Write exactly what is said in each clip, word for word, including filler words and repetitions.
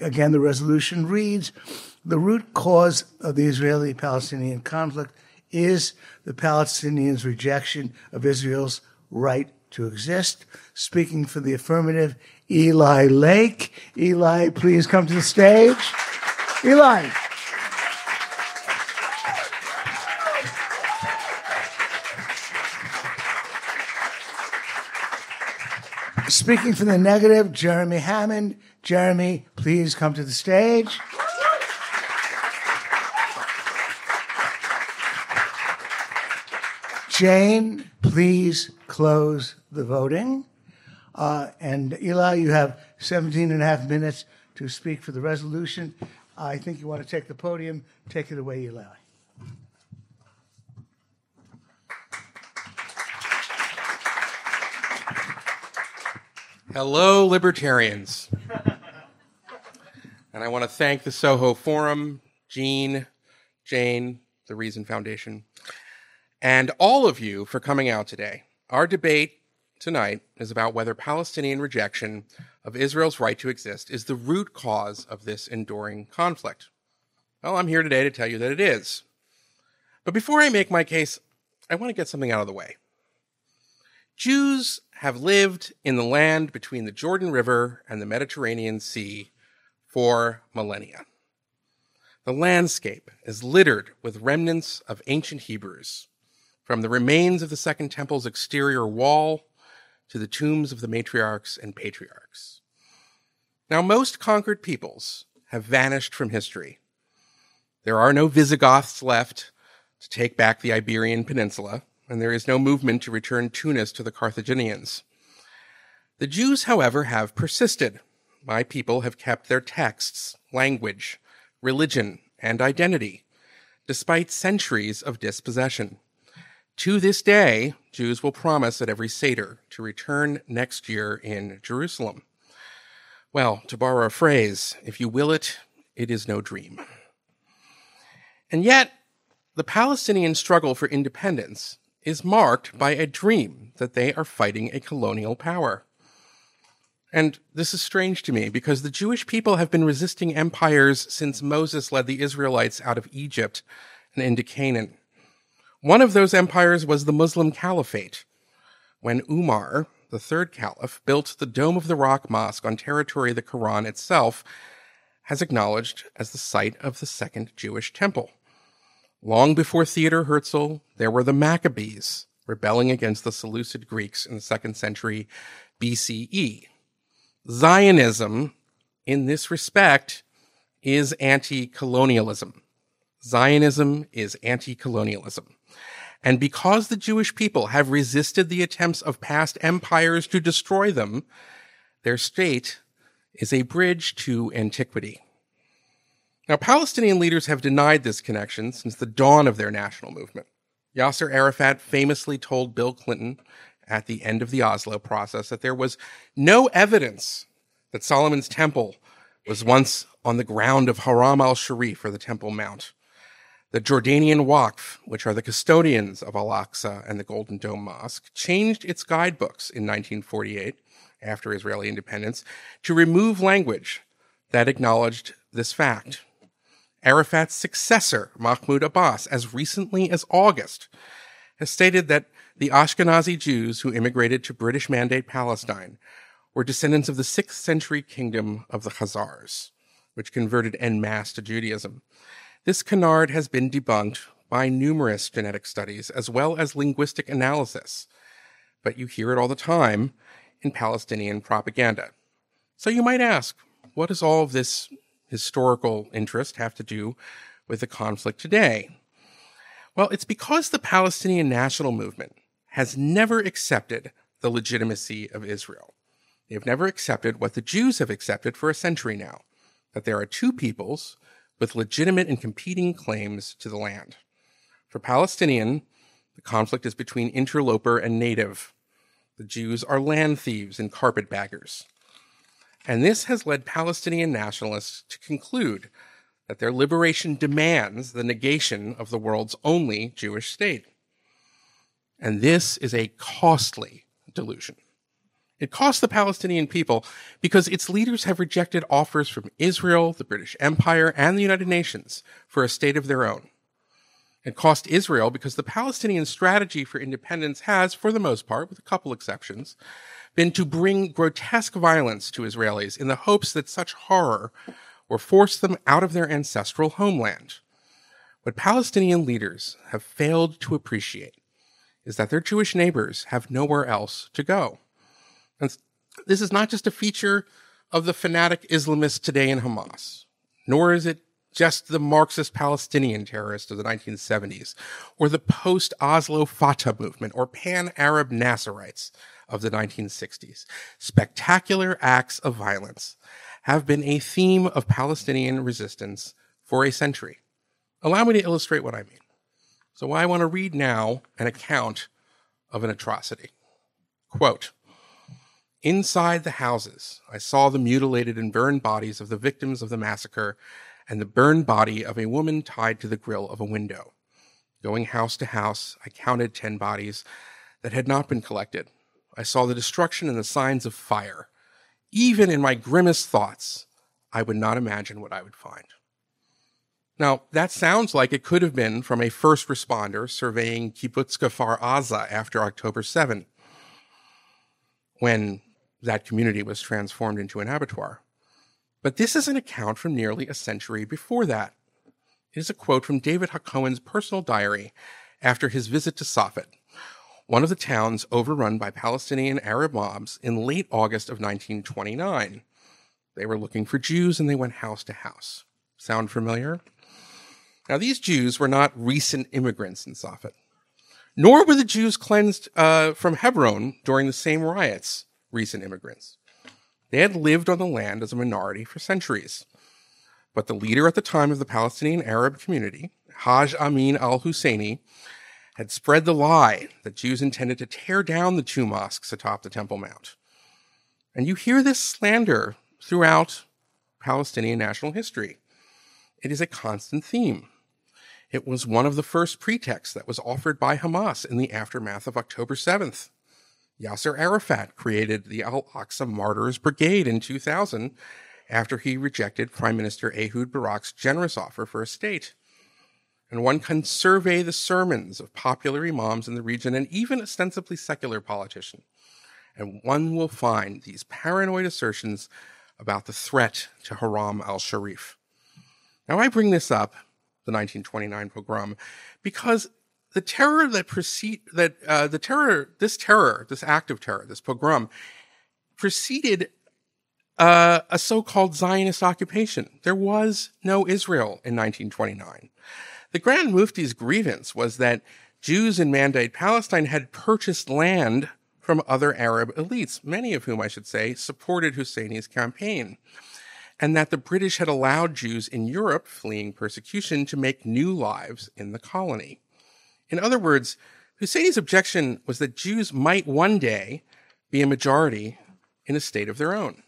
again, the resolution reads, the root cause of the Israeli-Palestinian conflict is the Palestinians' rejection of Israel's right to exist. Speaking for the affirmative, Eli Lake. Eli, please come to the stage. Eli. Speaking for the negative, Jeremy Hammond. Jeremy, please come to the stage. Jane, please close the voting. Uh, and Eli, you have seventeen and a half minutes to speak for the resolution. I think you want to take the podium. Take it away, Eli. Hello, libertarians. And I want to thank the Soho Forum, Jean, Jane, the Reason Foundation, and all of you for coming out today. Our debate tonight is about whether Palestinian rejection of Israel's right to exist is the root cause of this enduring conflict. Well, I'm here today to tell you that it is. But before I make my case, I want to get something out of the way. Jews have lived in the land between the Jordan River and the Mediterranean Sea for millennia. The landscape is littered with remnants of ancient Hebrews, from the remains of the Second Temple's exterior wall to the tombs of the matriarchs and patriarchs. Now, most conquered peoples have vanished from history. There are no Visigoths left to take back the Iberian Peninsula, and there is no movement to return Tunis to the Carthaginians. The Jews, however, have persisted. My people have kept their texts, language, religion, and identity, despite centuries of dispossession. To this day, Jews will promise at every Seder to return next year in Jerusalem. Well, to borrow a phrase, if you will it, it is no dream. And yet, the Palestinian struggle for independence is marked by a dream that they are fighting a colonial power. And this is strange to me because the Jewish people have been resisting empires since Moses led the Israelites out of Egypt and into Canaan. One of those empires was the Muslim Caliphate, when Umar, the third caliph, built the Dome of the Rock Mosque on territory the Quran itself has acknowledged as the site of the Second Jewish Temple. Long before Theodor Herzl, there were the Maccabees rebelling against the Seleucid Greeks in the second century B C E. Zionism, in this respect, is anti-colonialism. Zionism is anti-colonialism. And because the Jewish people have resisted the attempts of past empires to destroy them, their state is a bridge to antiquity. Now, Palestinian leaders have denied this connection since the dawn of their national movement. Yasser Arafat famously told Bill Clinton at the end of the Oslo process that there was no evidence that Solomon's Temple was once on the ground of Haram al-Sharif, or the Temple Mount. The Jordanian Waqf, which are the custodians of Al-Aqsa and the Golden Dome Mosque, changed its guidebooks in nineteen forty-eight, after Israeli independence, to remove language that acknowledged this fact. Arafat's successor, Mahmoud Abbas, as recently as August, has stated that the Ashkenazi Jews who immigrated to British Mandate Palestine were descendants of the sixth century kingdom of the Khazars, which converted en masse to Judaism. This canard has been debunked by numerous genetic studies as well as linguistic analysis, but you hear it all the time in Palestinian propaganda. So you might ask, what does all of this historical interest have to do with the conflict today? Well, it's because the Palestinian national movement has never accepted the legitimacy of Israel. They have never accepted what the Jews have accepted for a century now, that there are two peoples with legitimate and competing claims to the land. For Palestinian, the conflict is between interloper and native. The Jews are land thieves and carpetbaggers. And this has led Palestinian nationalists to conclude that their liberation demands the negation of the world's only Jewish state. And this is a costly delusion. It cost the Palestinian people because its leaders have rejected offers from Israel, the British Empire, and the United Nations for a state of their own. It cost Israel because the Palestinian strategy for independence has, for the most part, with a couple exceptions, been to bring grotesque violence to Israelis in the hopes that such horror will force them out of their ancestral homeland. What Palestinian leaders have failed to appreciate is that their Jewish neighbors have nowhere else to go. And this is not just a feature of the fanatic Islamists today in Hamas, nor is it just the Marxist Palestinian terrorists of the nineteen seventies, or the post-Oslo Fatah movement, or pan-Arab Nasserites of the nineteen sixties. Spectacular acts of violence have been a theme of Palestinian resistance for a century. Allow me to illustrate what I mean. So I want to read now an account of an atrocity. Quote, "Inside the houses, I saw the mutilated and burned bodies of the victims of the massacre and the burned body of a woman tied to the grill of a window. Going house to house, I counted ten bodies that had not been collected. I saw the destruction and the signs of fire. Even in my grimmest thoughts, I would not imagine what I would find." Now, that sounds like it could have been from a first responder surveying Kibbutz Kfar Aza after October seventh, when that community was transformed into an abattoir. But this is an account from nearly a century before that. It is a quote from David Hakohen's personal diary after his visit to Safed, one of the towns overrun by Palestinian Arab mobs, in late August of nineteen twenty-nine. They were looking for Jews and they went house to house. Sound familiar? Now, these Jews were not recent immigrants in Safed, nor were the Jews cleansed uh, from Hebron during the same riots, recent immigrants. They had lived on the land as a minority for centuries. But the leader at the time of the Palestinian Arab community, Haj Amin al-Husseini, had spread the lie that Jews intended to tear down the two mosques atop the Temple Mount. And you hear this slander throughout Palestinian national history. It is a constant theme. It was one of the first pretexts that was offered by Hamas in the aftermath of October seventh. Yasser Arafat created the Al-Aqsa Martyrs Brigade in two thousand after he rejected Prime Minister Ehud Barak's generous offer for a state. And one can survey the sermons of popular imams in the region and even ostensibly secular politicians, and one will find these paranoid assertions about the threat to Haram al-Sharif. Now, I bring this up, the nineteen twenty-nine pogrom, because the terror that precede that uh, the terror, this terror, this act of terror, this pogrom, preceded uh, a so-called Zionist occupation. There was no Israel in nineteen twenty-nine. The Grand Mufti's grievance was that Jews in Mandate Palestine had purchased land from other Arab elites, many of whom, I should say, supported Husseini's campaign, and that the British had allowed Jews in Europe fleeing persecution to make new lives in the colony. In other words, Husseini's objection was that Jews might one day be a majority in a state of their own.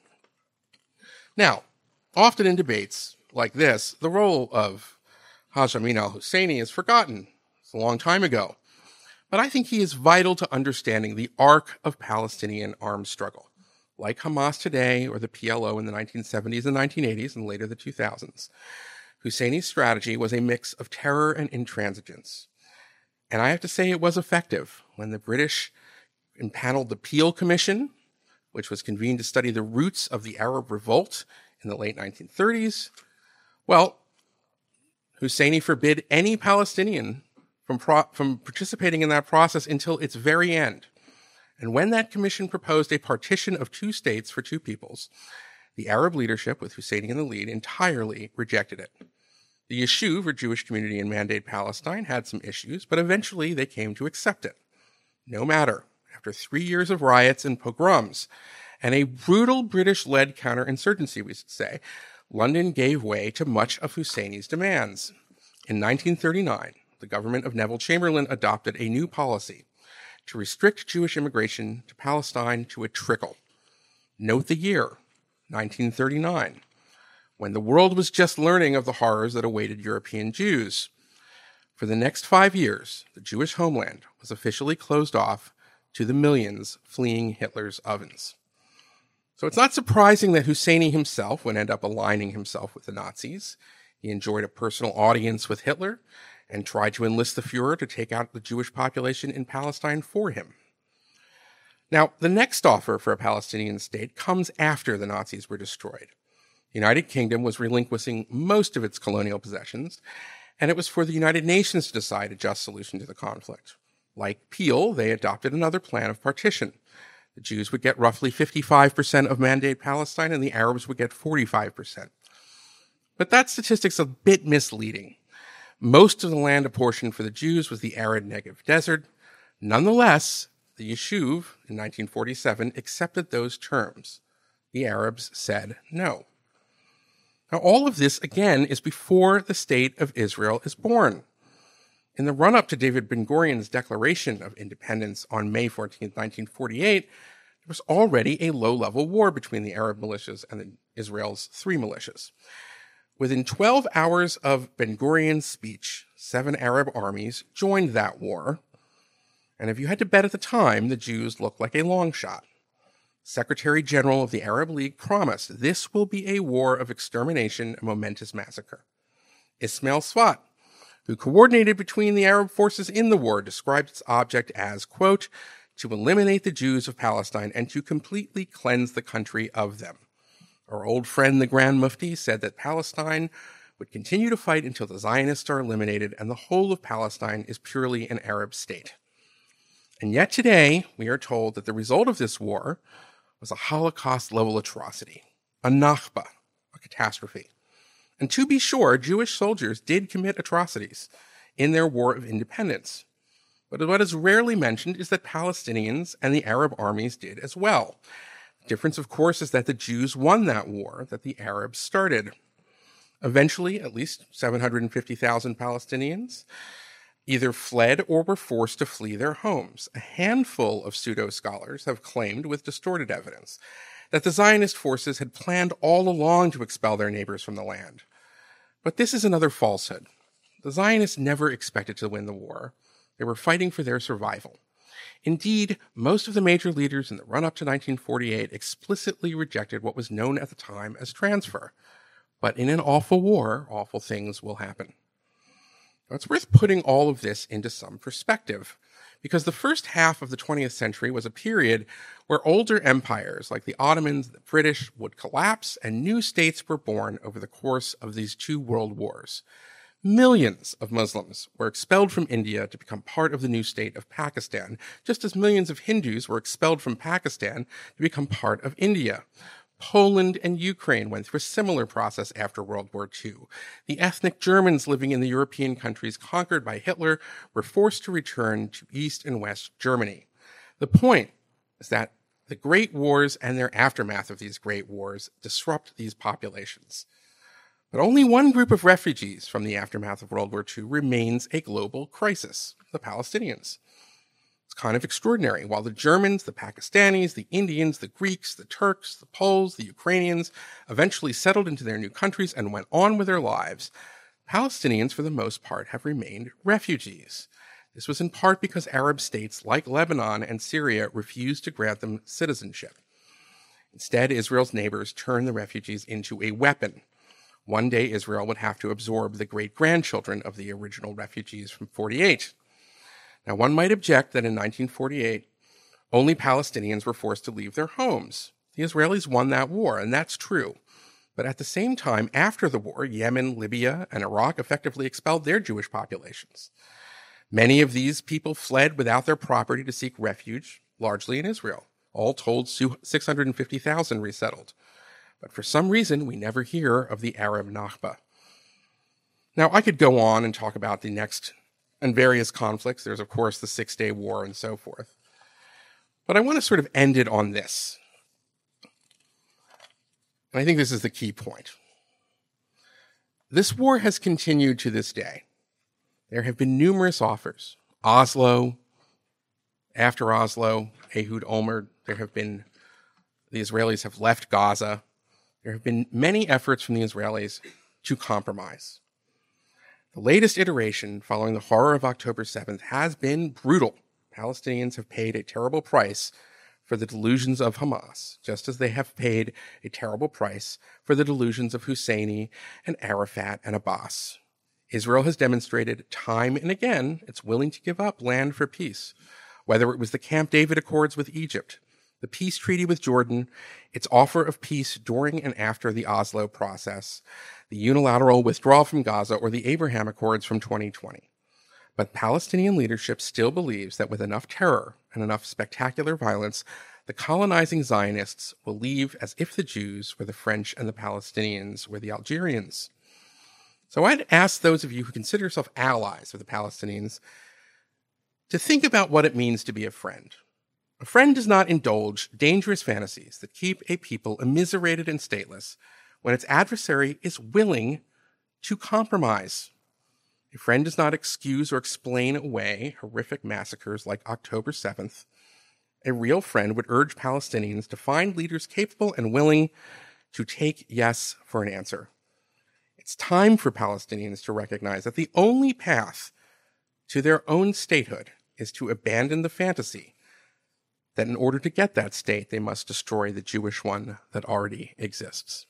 Now, often in debates like this, the role of Haj Amin al-Husseini is forgotten. It's a long time ago. But I think he is vital to understanding the arc of Palestinian armed struggle. Like Hamas today or the P L O in the nineteen seventies and nineteen eighties and later the two thousands, Husseini's strategy was a mix of terror and intransigence. And I have to say it was effective when the British impaneled the Peel Commission, which was convened to study the roots of the Arab revolt in the late nineteen thirties. Well, Husseini forbid any Palestinian from, pro- from participating in that process until its very end. And when that commission proposed a partition of two states for two peoples, the Arab leadership, with Husseini in the lead, entirely rejected it. The Yishuv, or Jewish community in Mandate Palestine, had some issues, but eventually they came to accept it. No matter, after three years of riots and pogroms, and a brutal British-led counterinsurgency, we should say, London gave way to much of Husseini's demands. In nineteen thirty-nine, the government of Neville Chamberlain adopted a new policy to restrict Jewish immigration to Palestine to a trickle. Note the year, nineteen thirty-nine, when the world was just learning of the horrors that awaited European Jews. For the next five years, the Jewish homeland was officially closed off to the millions fleeing Hitler's ovens. So it's not surprising that Husseini himself would end up aligning himself with the Nazis. He enjoyed a personal audience with Hitler and tried to enlist the Fuhrer to take out the Jewish population in Palestine for him. Now, the next offer for a Palestinian state comes after the Nazis were destroyed. The United Kingdom was relinquishing most of its colonial possessions, and it was for the United Nations to decide a just solution to the conflict. Like Peel, they adopted another plan of partition. The Jews would get roughly fifty-five percent of Mandate Palestine, and the Arabs would get forty-five percent. But that statistic's a bit misleading. Most of the land apportioned for the Jews was the arid Negev desert. Nonetheless, the Yishuv in nineteen forty-seven accepted those terms. The Arabs said no. Now, all of this, again, is before the state of Israel is born. In the run-up to David Ben-Gurion's Declaration of Independence on May fourteenth, nineteen forty-eight, there was already a low-level war between the Arab militias and the, Israel's three militias. Within twelve hours of Ben-Gurion's speech, seven Arab armies joined that war. And if you had to bet at the time, the Jews looked like a long shot. Secretary General of the Arab League promised this will be a war of extermination, a momentous massacre. Ismail Tzfat, who coordinated between the Arab forces in the war, described its object as, quote, to eliminate the Jews of Palestine and to completely cleanse the country of them. Our old friend, the Grand Mufti, said that Palestine would continue to fight until the Zionists are eliminated and the whole of Palestine is purely an Arab state. And yet today, we are told that the result of this war was a Holocaust-level atrocity, a Nakba, a catastrophe. And to be sure, Jewish soldiers did commit atrocities in their war of independence. But what is rarely mentioned is that Palestinians and the Arab armies did as well. The difference, of course, is that the Jews won that war that the Arabs started. Eventually, at least seven hundred fifty thousand Palestinians either fled or were forced to flee their homes. A handful of pseudo-scholars have claimed, with distorted evidence, that the Zionist forces had planned all along to expel their neighbors from the land. But this is another falsehood. The Zionists never expected to win the war. They were fighting for their survival. Indeed, most of the major leaders in the run-up to nineteen forty-eight explicitly rejected what was known at the time as transfer. But in an awful war, awful things will happen. Now, it's worth putting all of this into some perspective, because the first half of the twentieth century was a period where older empires like the Ottomans, the British, would collapse and new states were born over the course of these two world wars. Millions of Muslims were expelled from India to become part of the new state of Pakistan, just as millions of Hindus were expelled from Pakistan to become part of India. Poland and Ukraine went through a similar process after World War Two. The ethnic Germans living in the European countries conquered by Hitler were forced to return to East and West Germany. The point is that the Great Wars and their aftermath of these Great Wars disrupt these populations. But only one group of refugees from the aftermath of World War Two remains a global crisis: the Palestinians. It's kind of extraordinary. While the Germans, the Pakistanis, the Indians, the Greeks, the Turks, the Poles, the Ukrainians eventually settled into their new countries and went on with their lives, Palestinians, for the most part, have remained refugees. This was in part because Arab states like Lebanon and Syria refused to grant them citizenship. Instead, Israel's neighbors turned the refugees into a weapon. One day, Israel would have to absorb the great-grandchildren of the original refugees from forty-eight. Now, one might object that in nineteen forty-eight, only Palestinians were forced to leave their homes. The Israelis won that war, and that's true. But at the same time, after the war, Yemen, Libya, and Iraq effectively expelled their Jewish populations. Many of these people fled without their property to seek refuge, largely in Israel. All told, six hundred fifty thousand resettled. But for some reason, we never hear of the Arab Nakba. Now, I could go on and talk about the next and various conflicts. There's, of course, the Six-Day War and so forth. But I want to sort of end it on this. And I think this is the key point. This war has continued to this day. There have been numerous offers. Oslo, after Oslo, Ehud Olmert, there have been, the Israelis have left Gaza. There have been many efforts from the Israelis to compromise. The latest iteration, following the horror of October seventh, has been brutal. Palestinians have paid a terrible price for the delusions of Hamas, just as they have paid a terrible price for the delusions of Husseini and Arafat and Abbas. Israel has demonstrated time and again it's willing to give up land for peace, whether it was the Camp David Accords with Egypt, the peace treaty with Jordan, its offer of peace during and after the Oslo process, the unilateral withdrawal from Gaza, or the Abraham Accords from twenty twenty. But Palestinian leadership still believes that with enough terror and enough spectacular violence, the colonizing Zionists will leave as if the Jews were the French and the Palestinians were the Algerians. So I'd ask those of you who consider yourself allies of the Palestinians to think about what it means to be a friend. A friend does not indulge dangerous fantasies that keep a people immiserated and stateless when its adversary is willing to compromise. A friend does not excuse or explain away horrific massacres like October seventh. A real friend would urge Palestinians to find leaders capable and willing to take yes for an answer. It's time for Palestinians to recognize that the only path to their own statehood is to abandon the fantasy that in order to get that state, they must destroy the Jewish one that already exists.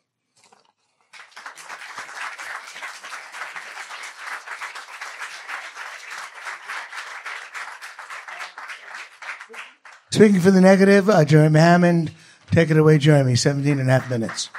Speaking for the negative, uh, Jeremy Hammond. Take it away, Jeremy. seventeen and a half minutes.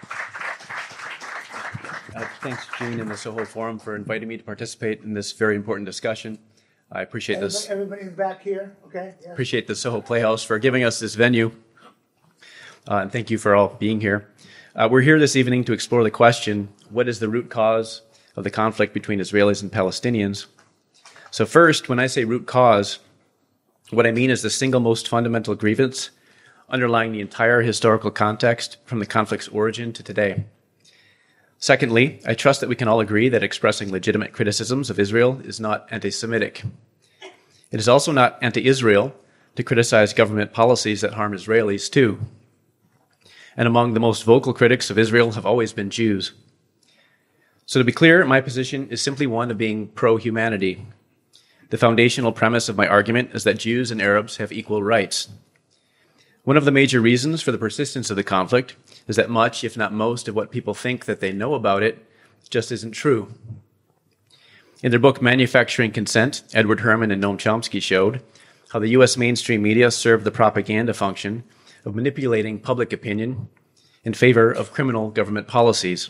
Uh, thanks, Gene, and the Soho Forum for inviting me to participate in this very important discussion. I appreciate Everybody, this. everybody back here, okay? Yeah. Appreciate the Soho Playhouse for giving us this venue. Uh, and thank you for all being here. Uh, we're here this evening to explore the question, what is the root cause of the conflict between Israelis and Palestinians? So first, when I say root cause, what I mean is the single most fundamental grievance underlying the entire historical context from the conflict's origin to today. Secondly, I trust that we can all agree that expressing legitimate criticisms of Israel is not anti-Semitic. It is also not anti-Israel to criticize government policies that harm Israelis too. And among the most vocal critics of Israel have always been Jews. So to be clear, my position is simply one of being pro-humanity. The foundational premise of my argument is that Jews and Arabs have equal rights. One of the major reasons for the persistence of the conflict is that much, if not most, of what people think that they know about it just isn't true. In their book, Manufacturing Consent, Edward Herman and Noam Chomsky showed how the U S mainstream media served the propaganda function of manipulating public opinion in favor of criminal government policies.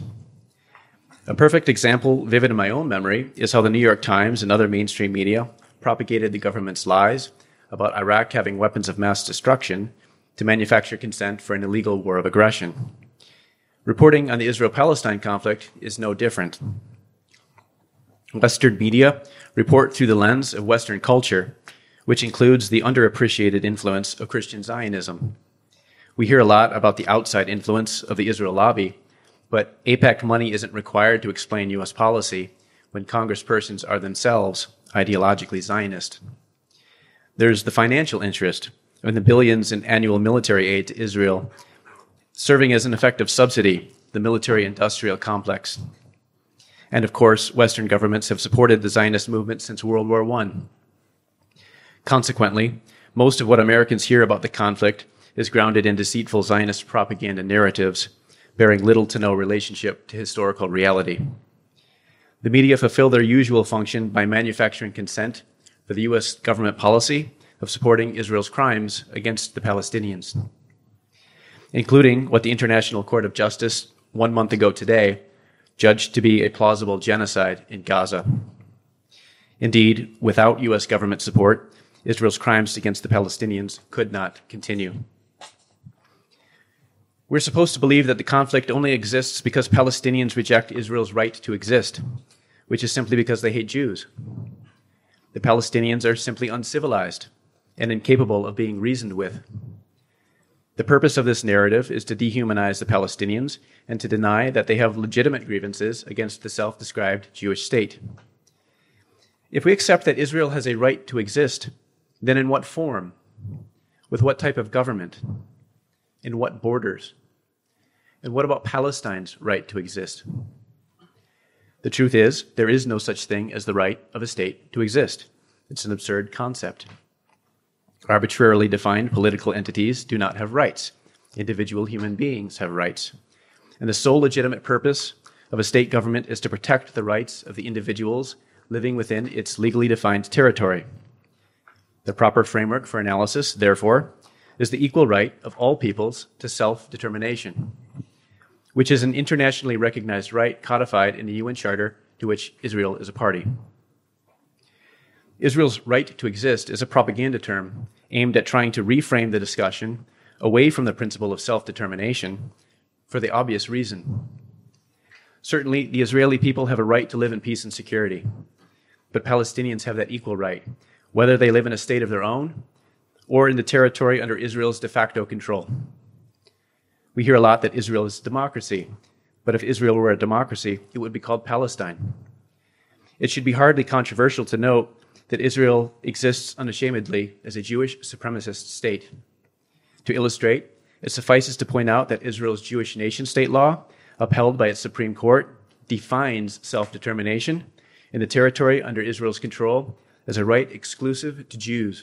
A perfect example, vivid in my own memory, is how the New York Times and other mainstream media propagated the government's lies about Iraq having weapons of mass destruction to manufacture consent for an illegal war of aggression. Reporting on the Israel-Palestine conflict is no different. Western media report through the lens of Western culture, which includes the underappreciated influence of Christian Zionism. We hear a lot about the outside influence of the Israel lobby, but AIPAC money isn't required to explain U S policy when congresspersons are themselves ideologically Zionist. There's the financial interest in the billions in annual military aid to Israel, serving as an effective subsidy, the military-industrial complex. And of course, Western governments have supported the Zionist movement since World War One. Consequently, most of what Americans hear about the conflict is grounded in deceitful Zionist propaganda narratives, bearing little to no relationship to historical reality. The media fulfill their usual function by manufacturing consent for the U S government policy of supporting Israel's crimes against the Palestinians, including what the International Court of Justice one month ago today judged to be a plausible genocide in Gaza. Indeed, without U S government support, Israel's crimes against the Palestinians could not continue. We're supposed to believe that the conflict only exists because Palestinians reject Israel's right to exist, which is simply because they hate Jews. The Palestinians are simply uncivilized and incapable of being reasoned with. The purpose of this narrative is to dehumanize the Palestinians and to deny that they have legitimate grievances against the self-described Jewish state. If we accept that Israel has a right to exist, then in what form? With what type of government? In what borders? And what about Palestine's right to exist? The truth is, there is no such thing as the right of a state to exist. It's an absurd concept. Arbitrarily defined political entities do not have rights. Individual human beings have rights. And the sole legitimate purpose of a state government is to protect the rights of the individuals living within its legally defined territory. The proper framework for analysis, therefore, is the equal right of all peoples to self-determination, which is an internationally recognized right codified in the U N Charter to which Israel is a party. Israel's right to exist is a propaganda term aimed at trying to reframe the discussion away from the principle of self-determination for the obvious reason. Certainly, the Israeli people have a right to live in peace and security, but Palestinians have that equal right, whether they live in a state of their own or in the territory under Israel's de facto control. We hear a lot that Israel is a democracy, but if Israel were a democracy, it would be called Palestine. It should be hardly controversial to note that Israel exists unashamedly as a Jewish supremacist state. To illustrate, it suffices to point out that Israel's Jewish nation-state law, upheld by its Supreme Court, defines self-determination in the territory under Israel's control as a right exclusive to Jews.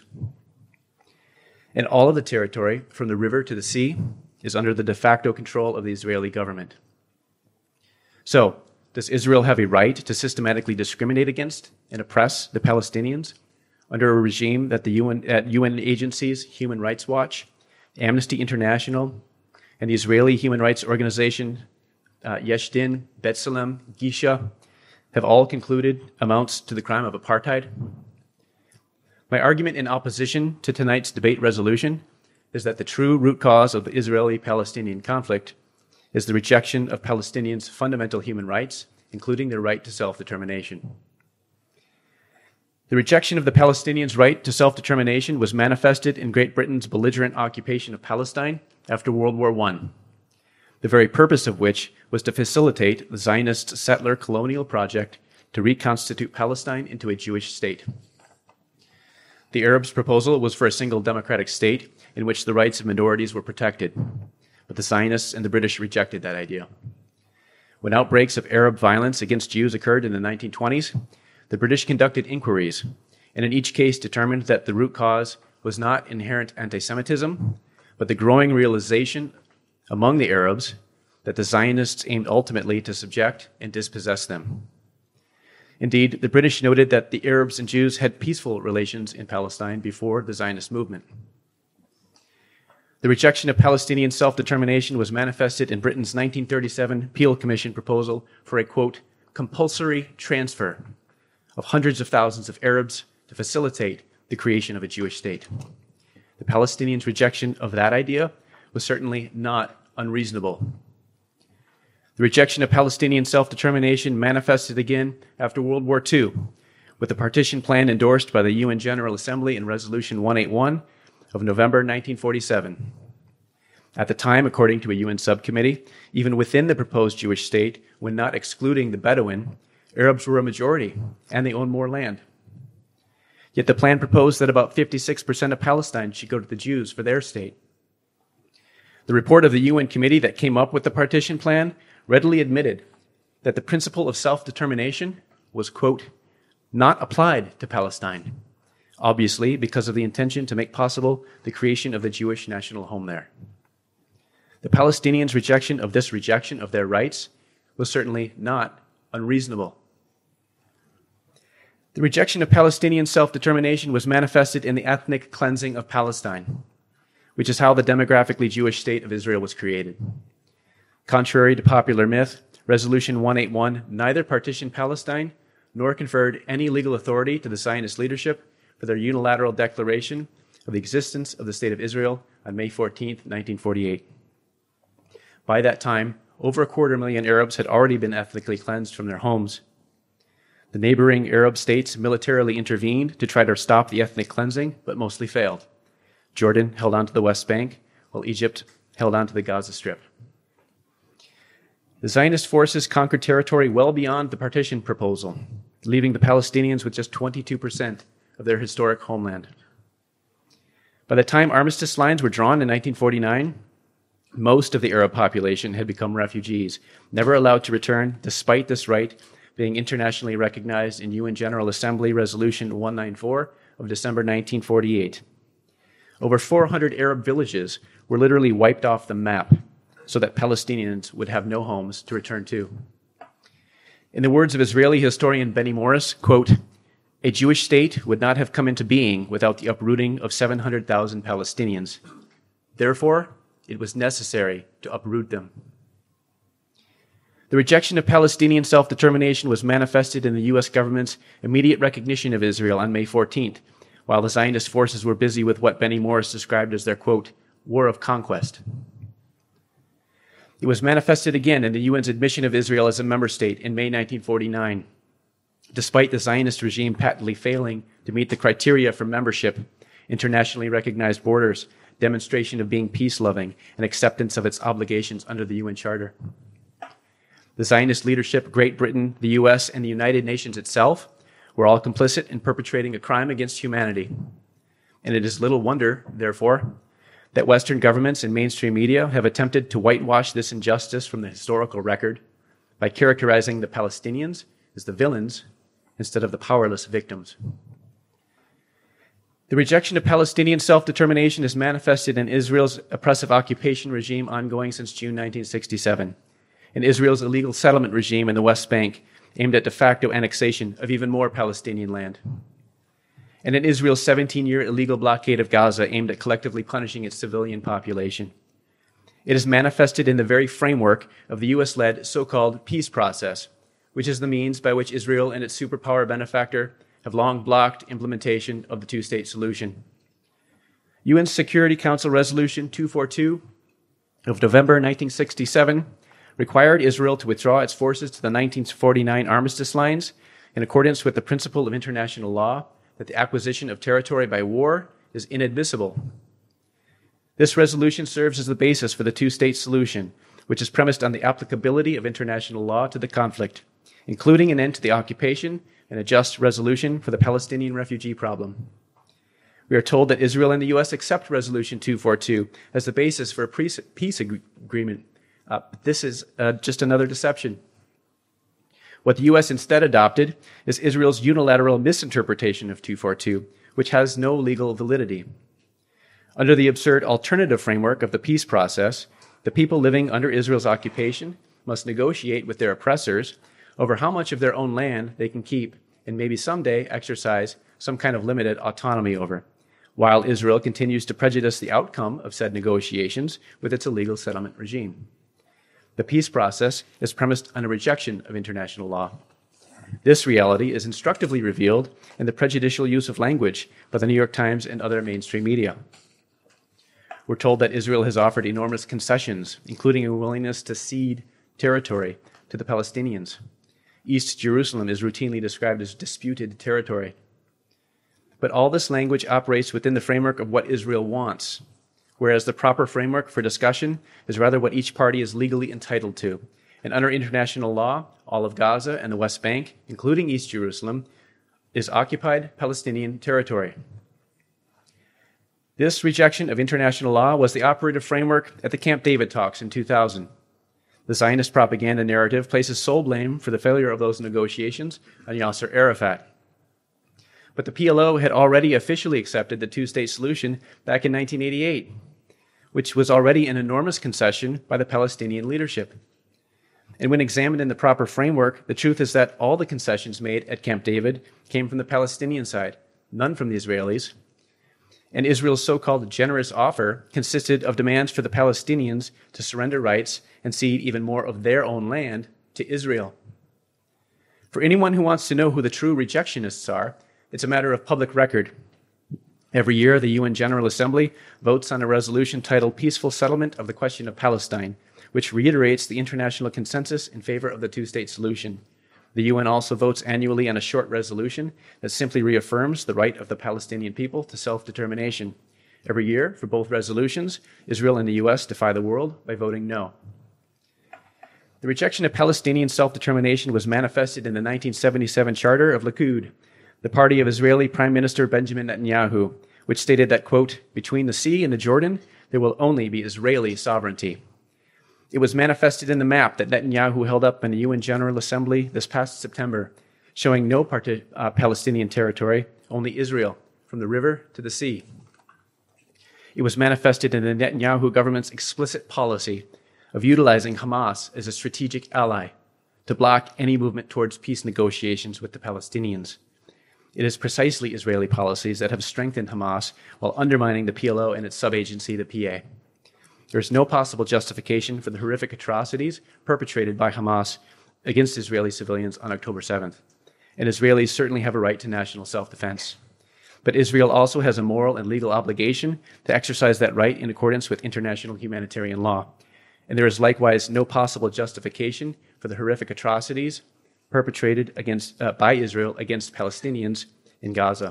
And all of the territory, from the river to the sea, is under the de facto control of the Israeli government. So, does Israel have a right to systematically discriminate against and oppress the Palestinians under a regime that the U N, at U N agencies, Human Rights Watch, Amnesty International, and the Israeli human rights organization uh, Yesh Din, B'Tselem, Gisha, have all concluded amounts to the crime of apartheid? My argument in opposition to tonight's debate resolution is that the true root cause of the Israeli-Palestinian conflict is the rejection of Palestinians' fundamental human rights, including their right to self-determination. The rejection of the Palestinians' right to self-determination was manifested in Great Britain's belligerent occupation of Palestine after World War One, the very purpose of which was to facilitate the Zionist settler colonial project to reconstitute Palestine into a Jewish state. The Arabs' proposal was for a single democratic state in which the rights of minorities were protected, but the Zionists and the British rejected that idea. When outbreaks of Arab violence against Jews occurred in the nineteen twenties, the British conducted inquiries, and in each case determined that the root cause was not inherent anti-Semitism, but the growing realization among the Arabs that the Zionists aimed ultimately to subject and dispossess them. Indeed, the British noted that the Arabs and Jews had peaceful relations in Palestine before the Zionist movement. The rejection of Palestinian self-determination was manifested in Britain's nineteen thirty-seven Peel Commission proposal for a, quote, compulsory transfer of hundreds of thousands of Arabs to facilitate the creation of a Jewish state. The Palestinians' rejection of that idea was certainly not unreasonable. The rejection of Palestinian self-determination manifested again after World War Two, with the partition plan endorsed by the U N General Assembly in Resolution one eighty-one of November nineteen forty-seven. At the time, according to a U N subcommittee, even within the proposed Jewish state, when not excluding the Bedouin, Arabs were a majority, and they owned more land. Yet the plan proposed that about fifty-six percent of Palestine should go to the Jews for their state. The report of the U N committee that came up with the partition plan readily admitted that the principle of self-determination was, quote, not applied to Palestine, obviously because of the intention to make possible the creation of the Jewish national home there. The Palestinians' rejection of this rejection of their rights was certainly not unreasonable. The rejection of Palestinian self-determination was manifested in the ethnic cleansing of Palestine, which is how the demographically Jewish state of Israel was created. Contrary to popular myth, Resolution one eighty-one neither partitioned Palestine nor conferred any legal authority to the Zionist leadership for their unilateral declaration of the existence of the State of Israel on May fourteenth, nineteen forty-eight. By that time, over a quarter million Arabs had already been ethnically cleansed from their homes. The neighboring Arab states militarily intervened to try to stop the ethnic cleansing, but mostly failed. Jordan held on to the West Bank, while Egypt held on to the Gaza Strip. The Zionist forces conquered territory well beyond the partition proposal, leaving the Palestinians with just twenty-two percent of their historic homeland. By the time armistice lines were drawn in nineteen forty-nine, most of the Arab population had become refugees, never allowed to return, despite this right being internationally recognized in U N General Assembly Resolution one ninety-four of December nineteen forty-eight. Over four hundred Arab villages were literally wiped off the map so that Palestinians would have no homes to return to. In the words of Israeli historian Benny Morris, quote, "A Jewish state would not have come into being without the uprooting of seven hundred thousand Palestinians. Therefore, it was necessary to uproot them." The rejection of Palestinian self-determination was manifested in the U S government's immediate recognition of Israel on May fourteenth, while the Zionist forces were busy with what Benny Morris described as their, quote, war of conquest. It was manifested again in the U N's admission of Israel as a member state in May nineteen forty-nine. Despite the Zionist regime patently failing to meet the criteria for membership, internationally recognized borders, demonstration of being peace-loving, and acceptance of its obligations under the U N Charter. The Zionist leadership, Great Britain, the U S, and the United Nations itself were all complicit in perpetrating a crime against humanity. And it is little wonder, therefore, that Western governments and mainstream media have attempted to whitewash this injustice from the historical record by characterizing the Palestinians as the villains instead of the powerless victims. The rejection of Palestinian self-determination is manifested in Israel's oppressive occupation regime ongoing since June nineteen sixty-seven, in Israel's illegal settlement regime in the West Bank aimed at de facto annexation of even more Palestinian land, and in Israel's seventeen-year illegal blockade of Gaza aimed at collectively punishing its civilian population. It is manifested in the very framework of the U S-led so-called peace process, which is the means by which Israel and its superpower benefactor have long blocked implementation of the two-state solution. U N Security Council Resolution two forty-two of November nineteen sixty-seven required Israel to withdraw its forces to the nineteen forty-nine armistice lines in accordance with the principle of international law that the acquisition of territory by war is inadmissible. This resolution serves as the basis for the two-state solution, which is premised on the applicability of international law to the conflict, including an end to the occupation and a just resolution for the Palestinian refugee problem. We are told that Israel and the U S accept Resolution two forty-two as the basis for a peace agreement. Uh, this is uh, just another deception. What the U S instead adopted is Israel's unilateral misinterpretation of two forty-two, which has no legal validity. Under the absurd alternative framework of the peace process, the people living under Israel's occupation must negotiate with their oppressors over how much of their own land they can keep and maybe someday exercise some kind of limited autonomy over, while Israel continues to prejudice the outcome of said negotiations with its illegal settlement regime. The peace process is premised on a rejection of international law. This reality is instructively revealed in the prejudicial use of language by the New York Times and other mainstream media. We're told that Israel has offered enormous concessions, including a willingness to cede territory to the Palestinians. East Jerusalem is routinely described as disputed territory. But all this language operates within the framework of what Israel wants, whereas the proper framework for discussion is rather what each party is legally entitled to. And under international law, all of Gaza and the West Bank, including East Jerusalem, is occupied Palestinian territory. This rejection of international law was the operative framework at the Camp David talks in two thousand. The Zionist propaganda narrative places sole blame for the failure of those negotiations on Yasser Arafat. But the P L O had already officially accepted the two-state solution back in nineteen eighty-eight, which was already an enormous concession by the Palestinian leadership. And when examined in the proper framework, the truth is that all the concessions made at Camp David came from the Palestinian side, none from the Israelis. And Israel's so-called generous offer consisted of demands for the Palestinians to surrender rights and cede even more of their own land to Israel. For anyone who wants to know who the true rejectionists are, it's a matter of public record. Every year, the U N General Assembly votes on a resolution titled Peaceful Settlement of the Question of Palestine, which reiterates the international consensus in favor of the two-state solution. The U N also votes annually on a short resolution that simply reaffirms the right of the Palestinian people to self-determination. Every year, for both resolutions, Israel and the U S defy the world by voting no. The rejection of Palestinian self-determination was manifested in the nineteen seventy-seven Charter of Likud, the party of Israeli Prime Minister Benjamin Netanyahu, which stated that, quote, between the sea and the Jordan, there will only be Israeli sovereignty. It was manifested in the map that Netanyahu held up in the U N General Assembly this past September, showing no part- uh, Palestinian territory, only Israel, from the river to the sea. It was manifested in the Netanyahu government's explicit policy of utilizing Hamas as a strategic ally to block any movement towards peace negotiations with the Palestinians. It is precisely Israeli policies that have strengthened Hamas while undermining the P L O and its sub-agency, the P A. There is no possible justification for the horrific atrocities perpetrated by Hamas against Israeli civilians on October seventh, and Israelis certainly have a right to national self-defense. But Israel also has a moral and legal obligation to exercise that right in accordance with international humanitarian law, and there is likewise no possible justification for the horrific atrocities perpetrated against, uh, by Israel against Palestinians in Gaza.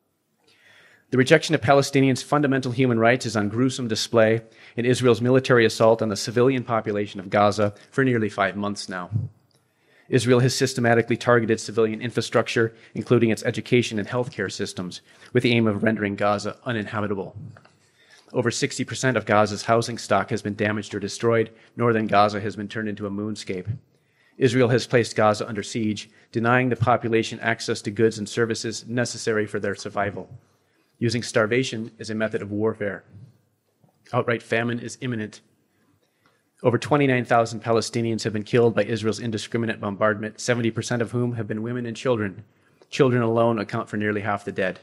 The rejection of Palestinians' fundamental human rights is on gruesome display in Israel's military assault on the civilian population of Gaza for nearly five months now. Israel has systematically targeted civilian infrastructure, including its education and healthcare systems, with the aim of rendering Gaza uninhabitable. Over sixty percent of Gaza's housing stock has been damaged or destroyed. Northern Gaza has been turned into a moonscape. Israel has placed Gaza under siege, denying the population access to goods and services necessary for their survival, using starvation as a method of warfare. Outright famine is imminent. Over twenty-nine thousand Palestinians have been killed by Israel's indiscriminate bombardment, seventy percent of whom have been women and children. Children alone account for nearly half the dead.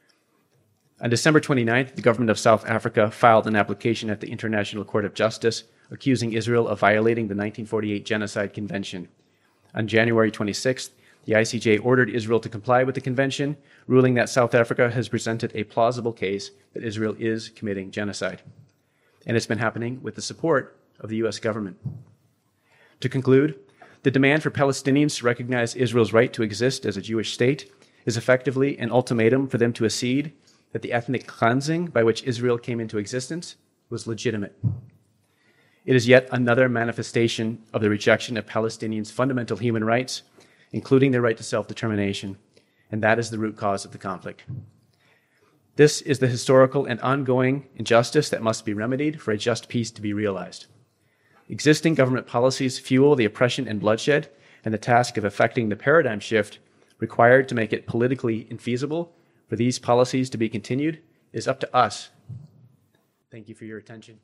On December twenty-ninth, the government of South Africa filed an application at the International Court of Justice accusing Israel of violating the nineteen forty-eight Genocide Convention. On January twenty-sixth, the I C J ordered Israel to comply with the convention, ruling that South Africa has presented a plausible case that Israel is committing genocide. And it's been happening with the support of the U S government. To conclude, the demand for Palestinians to recognize Israel's right to exist as a Jewish state is effectively an ultimatum for them to accede that the ethnic cleansing by which Israel came into existence was legitimate. It is yet another manifestation of the rejection of Palestinians' fundamental human rights, including their right to self-determination, and that is the root cause of the conflict. This is the historical and ongoing injustice that must be remedied for a just peace to be realized. Existing government policies fuel the oppression and bloodshed, and the task of effecting the paradigm shift required to make it politically infeasible for these policies to be continued is up to us. Thank you for your attention.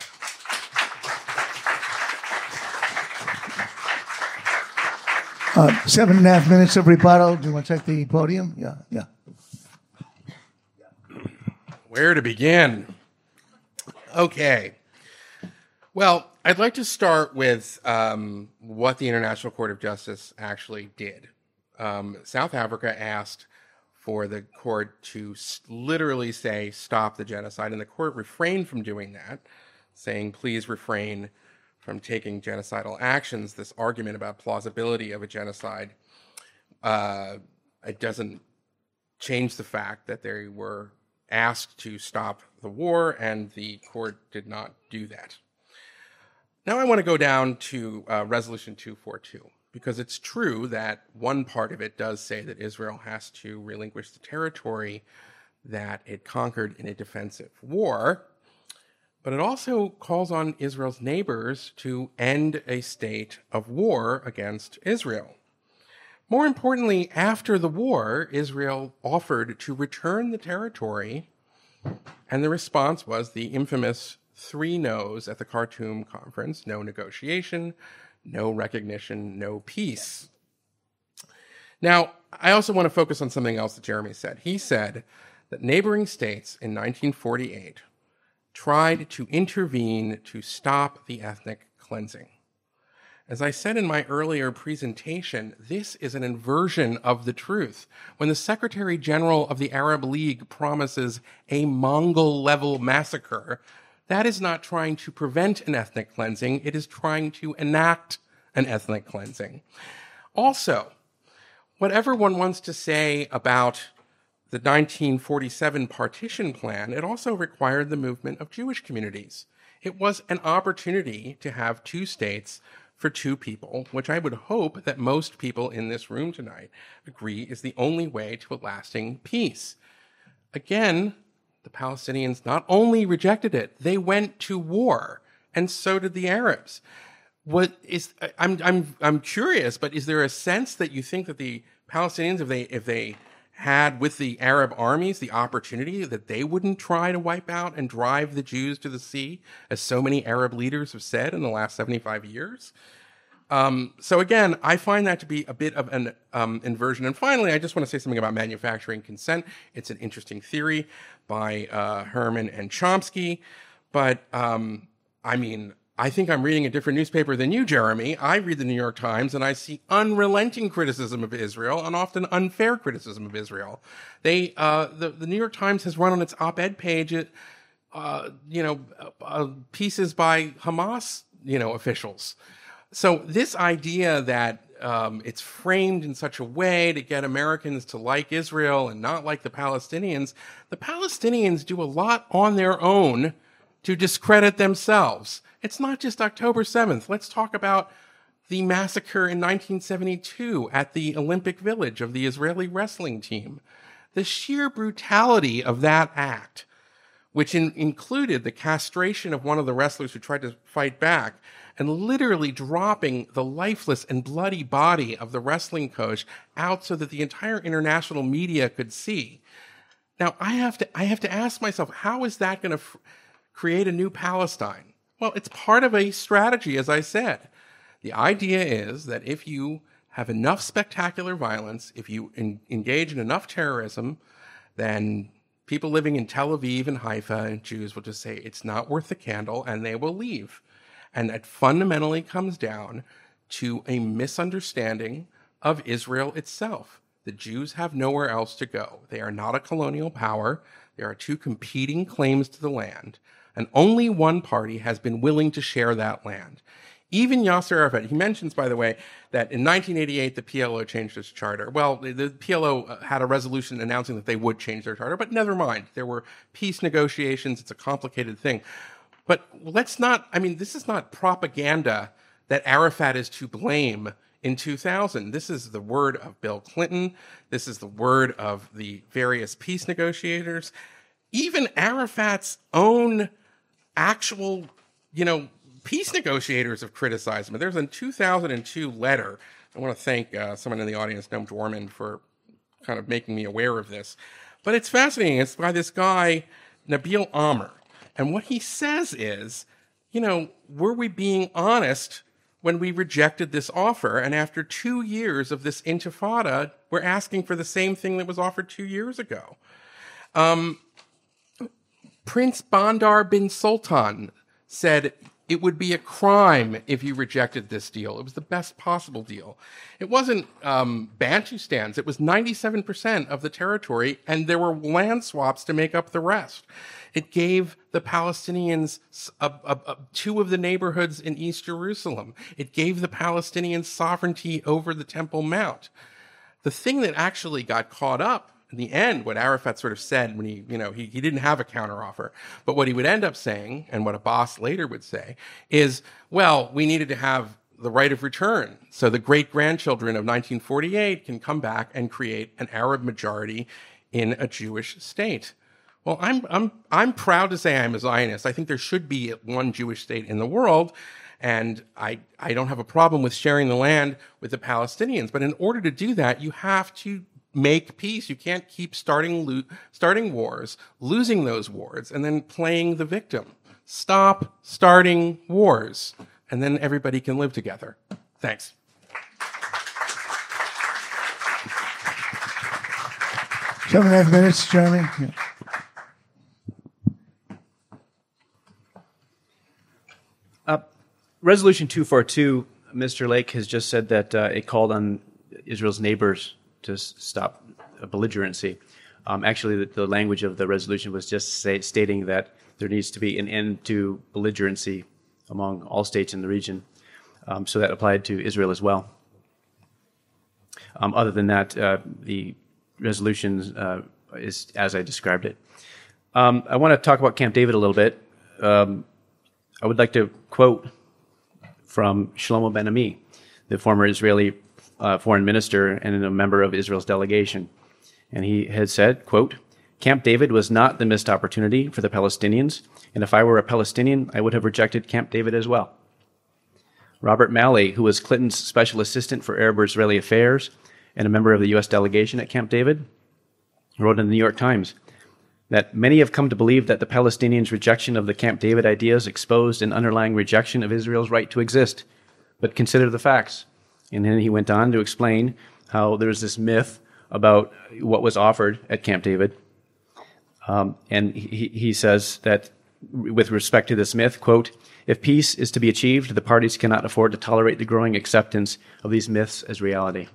Uh, seven and a half minutes of rebuttal. Do you want to take the podium? Yeah, yeah. Where to begin? Okay. Well, I'd like to start with um, what the International Court of Justice actually did. Um, South Africa asked for the court to literally say, stop the genocide, and the court refrained from doing that, saying, please refrain from taking genocidal actions. This argument about plausibility of a genocide, uh, it doesn't change the fact that they were asked to stop the war, and the court did not do that. Now I want to go down to uh, Resolution two forty-two, because it's true that one part of it does say that Israel has to relinquish the territory that it conquered in a defensive war, but it also calls on Israel's neighbors to end a state of war against Israel. More importantly, after the war, Israel offered to return the territory, and the response was the infamous three no's at the Khartoum conference: no negotiation, no recognition, no peace. Now, I also want to focus on something else that Jeremy said. He said that neighboring states in nineteen forty-eight tried to intervene to stop the ethnic cleansing. As I said in my earlier presentation, this is an inversion of the truth. When the Secretary General of the Arab League promises a Mongol-level massacre, that is not trying to prevent an ethnic cleansing, it is trying to enact an ethnic cleansing. Also, whatever one wants to say about the nineteen forty-seven partition plan, it also required the movement of Jewish communities. It was an opportunity to have two states for two people, which I would hope that most people in this room tonight agree is the only way to a lasting peace. Again, the Palestinians not only rejected it, they went to war, and so did the Arabs. What is I'm I'm I'm curious, but is there a sense that you think that the Palestinians, if they if they had with the Arab armies the opportunity that they wouldn't try to wipe out and drive the Jews to the sea, as so many Arab leaders have said in the last seventy-five years. Um, so again, I find that to be a bit of an um, inversion. And finally, I just want to say something about manufacturing consent. It's an interesting theory by uh, Herman and Chomsky. But, um, I mean, I think I'm reading a different newspaper than you, Jeremy. I read the New York Times, and I see unrelenting criticism of Israel and often unfair criticism of Israel. They, uh, the, the New York Times has run on its op-ed page, uh, you know, uh, pieces by Hamas, you know, officials. So this idea that um, it's framed in such a way to get Americans to like Israel and not like the Palestinians, the Palestinians do a lot on their own to discredit themselves. It's not just October seventh. Let's talk about the massacre in nineteen seventy-two at the Olympic Village of the Israeli wrestling team. The sheer brutality of that act, which in, included the castration of one of the wrestlers who tried to fight back, and literally dropping the lifeless and bloody body of the wrestling coach out so that the entire international media could see. Now, I have to, I have to ask myself, how is that going to f- create a new Palestine? Well, it's part of a strategy, as I said. The idea is that if you have enough spectacular violence, if you en- engage in enough terrorism, then people living in Tel Aviv and Haifa and Jews will just say, it's not worth the candle, and they will leave. And that fundamentally comes down to a misunderstanding of Israel itself. The Jews have nowhere else to go. They are not a colonial power. There are two competing claims to the land, and only one party has been willing to share that land. Even Yasser Arafat, he mentions, by the way, that in nineteen eighty-eight, the P L O changed its charter. Well, the, the P L O had a resolution announcing that they would change their charter, but never mind. There were peace negotiations. It's a complicated thing. But let's not, I mean, this is not propaganda that Arafat is to blame in two thousand. This is the word of Bill Clinton. This is the word of the various peace negotiators. Even Arafat's own actual, you know, peace negotiators have criticized him. There's a two thousand two letter. I want to thank uh, someone in the audience, Noam Dworman, for kind of making me aware of this. But it's fascinating. It's by this guy, Nabil Amr. And what he says is, you know, were we being honest when we rejected this offer? And after two years of this intifada, we're asking for the same thing that was offered two years ago. Um, Prince Bandar bin Sultan said it would be a crime if you rejected this deal. It was the best possible deal. It wasn't um, Bantustans. It was ninety-seven percent of the territory, and there were land swaps to make up the rest. It gave the Palestinians a, a, a, two of the neighborhoods in East Jerusalem. It gave the Palestinians sovereignty over the Temple Mount. The thing that actually got caught up in the end, what Arafat sort of said when he, you know, he, he didn't have a counteroffer, but what he would end up saying, and what Abbas later would say, is, well, we needed to have the right of return. So the great-grandchildren of nineteen forty-eight can come back and create an Arab majority in a Jewish state. Well, I'm I'm I'm proud to say I'm a Zionist. I think there should be one Jewish state in the world, and I I don't have a problem with sharing the land with the Palestinians. But in order to do that, you have to make peace. You can't keep starting lo- starting wars, losing those wars, and then playing the victim. Stop starting wars, and then everybody can live together. Thanks. Seven and a half minutes, Jeremy. Yeah. Uh, Resolution two forty-two, Mister Lake has just said that uh, it called on Israel's neighbors to s- stop belligerency. Um, actually, the, the language of the resolution was just say, stating that there needs to be an end to belligerency among all states in the region. Um, so that applied to Israel as well. Um, other than that, uh, the resolution uh, is as I described it. Um, I want to talk about Camp David a little bit. Um, I would like to quote from Shlomo Ben-Ami, the former Israeli uh, foreign minister and a member of Israel's delegation. And he had said, quote, "Camp David was not the missed opportunity for the Palestinians, and if I were a Palestinian, I would have rejected Camp David as well." Robert Malley, who was Clinton's special assistant for Arab-Israeli affairs and a member of the U S delegation at Camp David, wrote in the New York Times that many have come to believe that the Palestinians' rejection of the Camp David ideas exposed an underlying rejection of Israel's right to exist. But consider the facts. And then he went on to explain how there's this myth about what was offered at Camp David. Um, and he, he says that with respect to this myth, quote, if peace is to be achieved, the parties cannot afford to tolerate the growing acceptance of these myths as reality.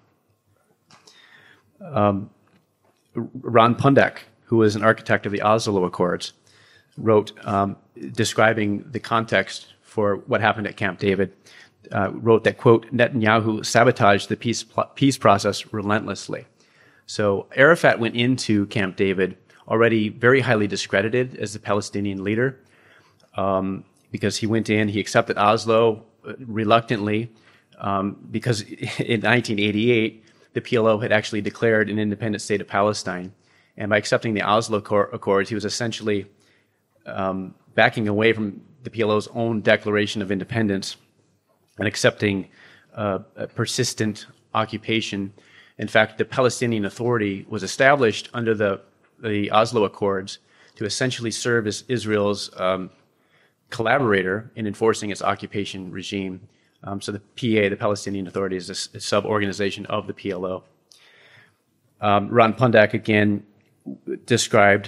Um, Ron Pundak, who was an architect of the Oslo Accords, wrote, um, describing the context for what happened at Camp David, uh, wrote that, quote, Netanyahu sabotaged the peace, peace process relentlessly. So Arafat went into Camp David already very highly discredited as the Palestinian leader, um, because he went in, he accepted Oslo reluctantly, um, because in nineteen eighty-eight, the P L O had actually declared an independent state of Palestine. And by accepting the Oslo Accords, he was essentially um, backing away from the P L O's own declaration of independence and accepting uh, a persistent occupation. In fact, the Palestinian Authority was established under the, the Oslo Accords to essentially serve as Israel's um, collaborator in enforcing its occupation regime. Um, so the P A, the Palestinian Authority, is a, a sub-organization of the P L O. Um, Ron Pundak again described,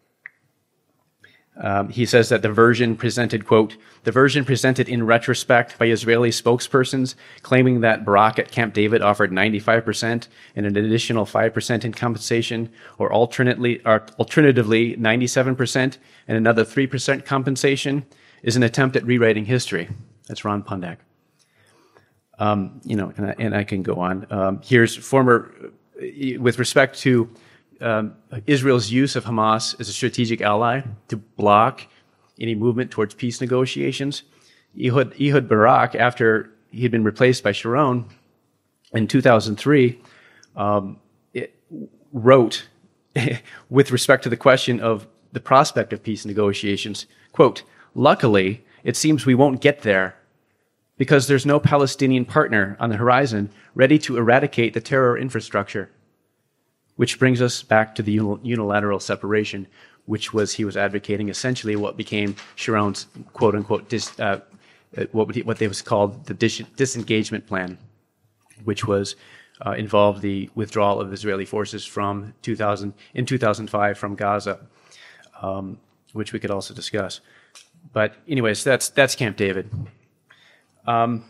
um, he says that the version presented, quote, the version presented in retrospect by Israeli spokespersons claiming that Barak at Camp David offered ninety-five percent and an additional five percent in compensation, or alternately, or alternatively ninety-seven percent and another three percent compensation, is an attempt at rewriting history. That's Ron Pundak. Um, you know, and I, and I can go on. Um, here's former, with respect to um, Israel's use of Hamas as a strategic ally to block any movement towards peace negotiations. Ehud, Ehud Barak, after he had been replaced by Sharon in two thousand three, um, it wrote, with respect to the question of the prospect of peace negotiations, quote, luckily, it seems we won't get there because there's no Palestinian partner on the horizon ready to eradicate the terror infrastructure. Which brings us back to the unilateral separation, which was he was advocating essentially what became Sharon's quote unquote dis, uh, what what they was called the dis, disengagement plan, which was uh, involved the withdrawal of Israeli forces from two thousand in two thousand five from Gaza, um, which we could also discuss. But anyways, that's that's Camp David. Um,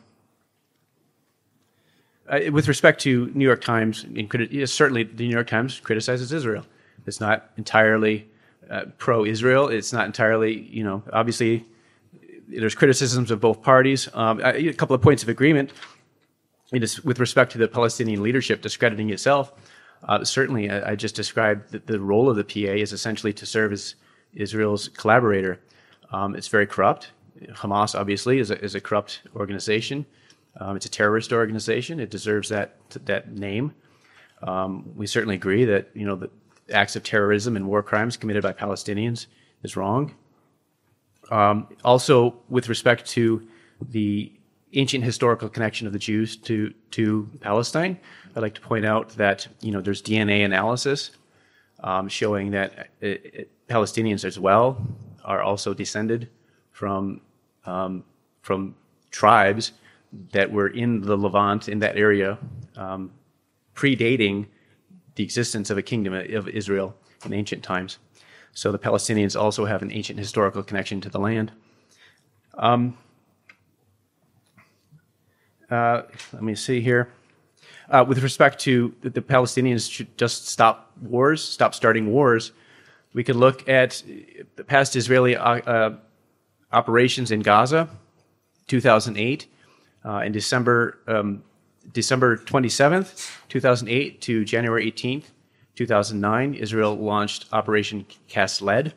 uh, with respect to New York Times, in criti- yes, certainly the New York Times criticizes Israel. It's not entirely uh, pro-Israel. It's not entirely, you know, obviously there's criticisms of both parties. Um, a couple of points of agreement. It is with respect to the Palestinian leadership discrediting itself. Uh, certainly, I, I just described that the role of the P A is essentially to serve as Israel's collaborator. Um, it's very corrupt. Hamas, obviously, is a, is a corrupt organization. Um, it's a terrorist organization. It deserves that that name. Um, we certainly agree that, you know, the acts of terrorism and war crimes committed by Palestinians is wrong. Um, also, with respect to the ancient historical connection of the Jews to to Palestine, I'd like to point out that, you know, there's D N A analysis um, showing that it, it, Palestinians as well are also descended from um, from tribes that were in the Levant, in that area, um, predating the existence of a kingdom of Israel in ancient times. So the Palestinians also have an ancient historical connection to the land. Um, uh, let me see here. Uh, with respect to the, the Palestinians should just stop wars, stop starting wars, we could look at the past Israeli uh, uh, operations in Gaza, two thousand eight. Uh, in December, um, December twenty-seventh, two thousand eight to January eighteenth, two thousand nine, Israel launched Operation Cast Lead.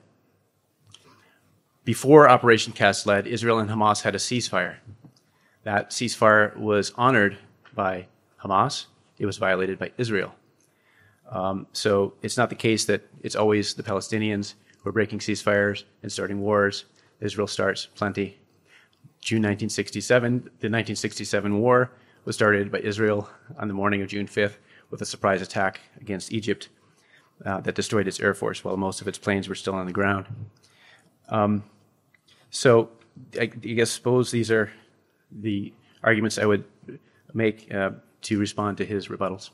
Before Operation Cast Lead, Israel and Hamas had a ceasefire. That ceasefire was honored by Hamas. It was violated by Israel. Um, so it's not the case that it's always the Palestinians who are breaking ceasefires and starting wars. Israel starts plenty. June nineteen sixty-seven, the nineteen sixty-seven war was started by Israel on the morning of June fifth with a surprise attack against Egypt. uh, that destroyed its air force while most of its planes were still on the ground. Um, so I, I guess suppose these are the arguments I would make uh, to respond to his rebuttals.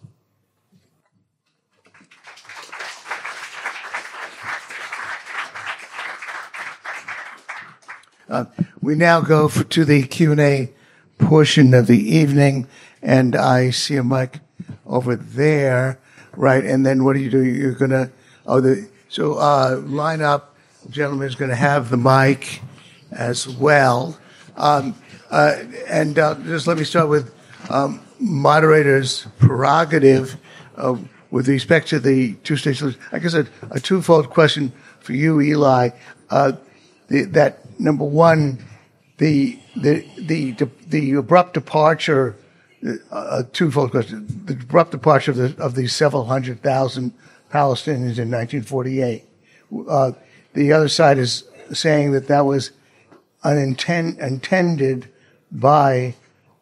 Uh, we now go for, to the Q and A portion of the evening, and I see a mic over there, right? And then what do you do? You're going to, oh, the, so uh, line up. The gentleman is going to have the mic as well. Um, uh, and uh, just let me start with um, moderator's prerogative uh, with respect to the two-state solution. I guess a, a twofold question for you, Eli. Uh, the, that number one, the the the the abrupt departure. A twofold question: the abrupt departure of the of these several hundred thousand Palestinians in nineteen forty-eight. Uh, the other side is saying that that was unintended intended by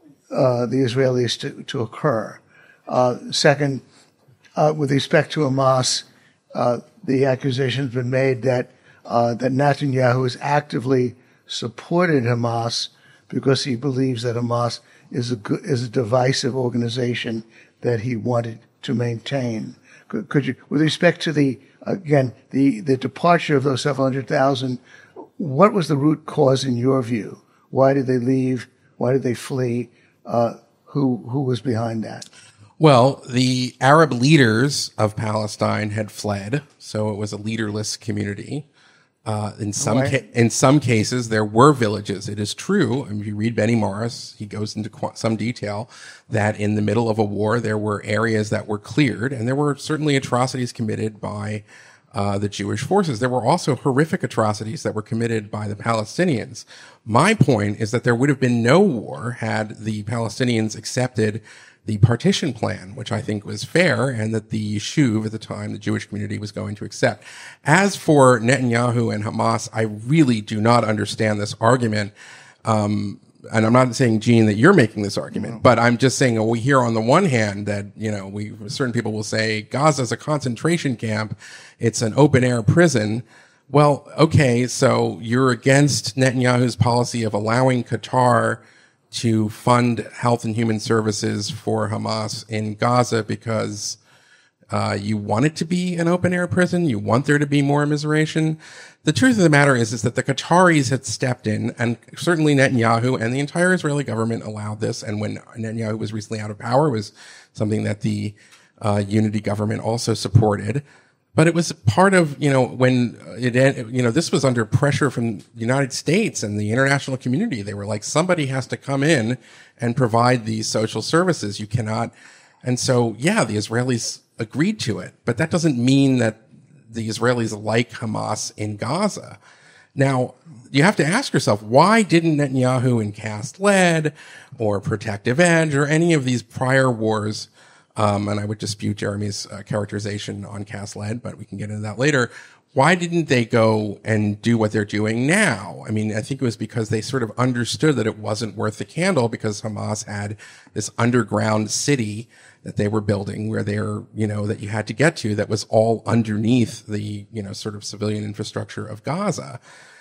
uh, the Israelis to, to occur. Uh, second, uh, with respect to Hamas, uh, the accusation has been made that uh, that Netanyahu has actively supported Hamas because he believes that Hamas is a is a divisive organization that he wanted to maintain. Could, could you, with respect to the again the the departure of those several hundred thousand, what was the root cause in your view? Why did they leave? Why did they flee? Uh, who who was behind that? Well, the Arab leaders of Palestine had fled, so it was a leaderless community. Uh, in some right. ca- in some cases, there were villages. It is true. I mean, if you read Benny Morris, he goes into qu- some detail that in the middle of a war, there were areas that were cleared, and there were certainly atrocities committed by uh, the Jewish forces. There were also horrific atrocities that were committed by the Palestinians. My point is that there would have been no war had the Palestinians accepted the partition plan, which I think was fair, and that the Yishuv at the time, the Jewish community, was going to accept. As for Netanyahu and Hamas, I really do not understand this argument. Um, and I'm not saying, Gene, that you're making this argument, no. but I'm just saying well, we hear on the one hand that, you know, we certain people will say Gaza is a concentration camp. It's an open air prison. Well, okay, so you're against Netanyahu's policy of allowing Qatar to fund health and human services for Hamas in Gaza because uh, you want it to be an open-air prison. You want there to be more immiseration. The truth of the matter is, is that the Qataris had stepped in, and certainly Netanyahu and the entire Israeli government allowed this. And when Netanyahu was recently out of power, it was something that the uh, unity government also supported. But it was part of, you know, when it, you know, this was under pressure from the United States and the international community. They were like, somebody has to come in and provide these social services. You cannot. And so, yeah, the Israelis agreed to it, but that doesn't mean that the Israelis like Hamas in Gaza. Now, you have to ask yourself, why didn't Netanyahu in Cast Lead or Protective Edge or any of these prior wars Um, and I would dispute Jeremy's uh, characterization on Cast Lead, but we can get into that later. Why didn't they go and do what they're doing now? I mean, I think it was because they sort of understood that it wasn't worth the candle because Hamas had this underground city that they were building where they're, you know, that you had to get to that was all underneath the, you know, sort of civilian infrastructure of Gaza.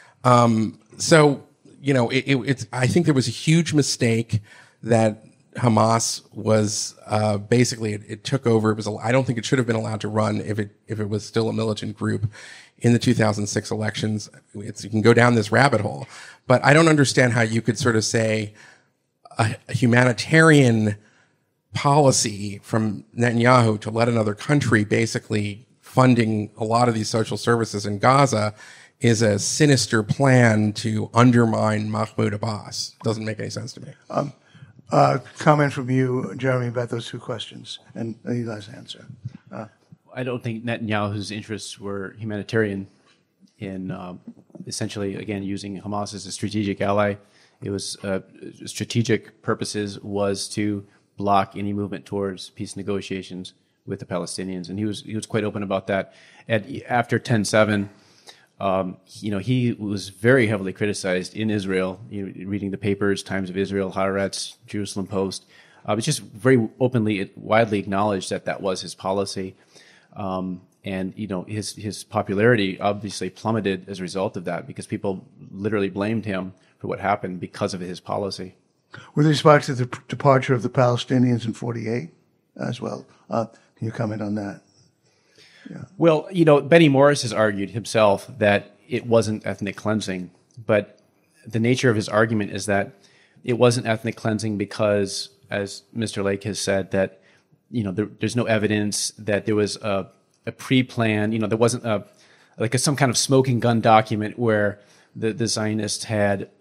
Um, so, you know, it, it, it's, I think there was a huge mistake that Hamas was uh, basically it, it took over. It was. I don't think it should have been allowed to run if it if it was still a militant group in the two thousand six elections. It's, you can go down this rabbit hole, but I don't understand how you could sort of say a, a humanitarian policy from Netanyahu to let another country basically funding a lot of these social services in Gaza is a sinister plan to undermine Mahmoud Abbas. Doesn't make any sense to me. Um, Uh, comment from you, Jeremy, about those two questions, and Eli's answer. Uh, I don't think Netanyahu's interests were humanitarian in um, essentially, again, using Hamas as a strategic ally. It was uh, strategic purposes was to block any movement towards peace negotiations with the Palestinians, and he was he was quite open about that. At, after ten seven, Um, you know, he was very heavily criticized in Israel, you know, reading the papers, Times of Israel, Haaretz, Jerusalem Post. Uh, it's just very openly, widely acknowledged that that was his policy. Um, and you know his his popularity obviously plummeted as a result of that because people literally blamed him for what happened because of his policy. With respect to the p- departure of the Palestinians in forty-eight as well, uh, can you comment on that? Yeah. Well, you know, Benny Morris has argued himself that it wasn't ethnic cleansing, but the nature of his argument is that it wasn't ethnic cleansing because, as Mister Lake has said, that you know there, there's no evidence that there was a, a pre-plan. You know, there wasn't a like a, some kind of smoking gun document where the, the Zionists had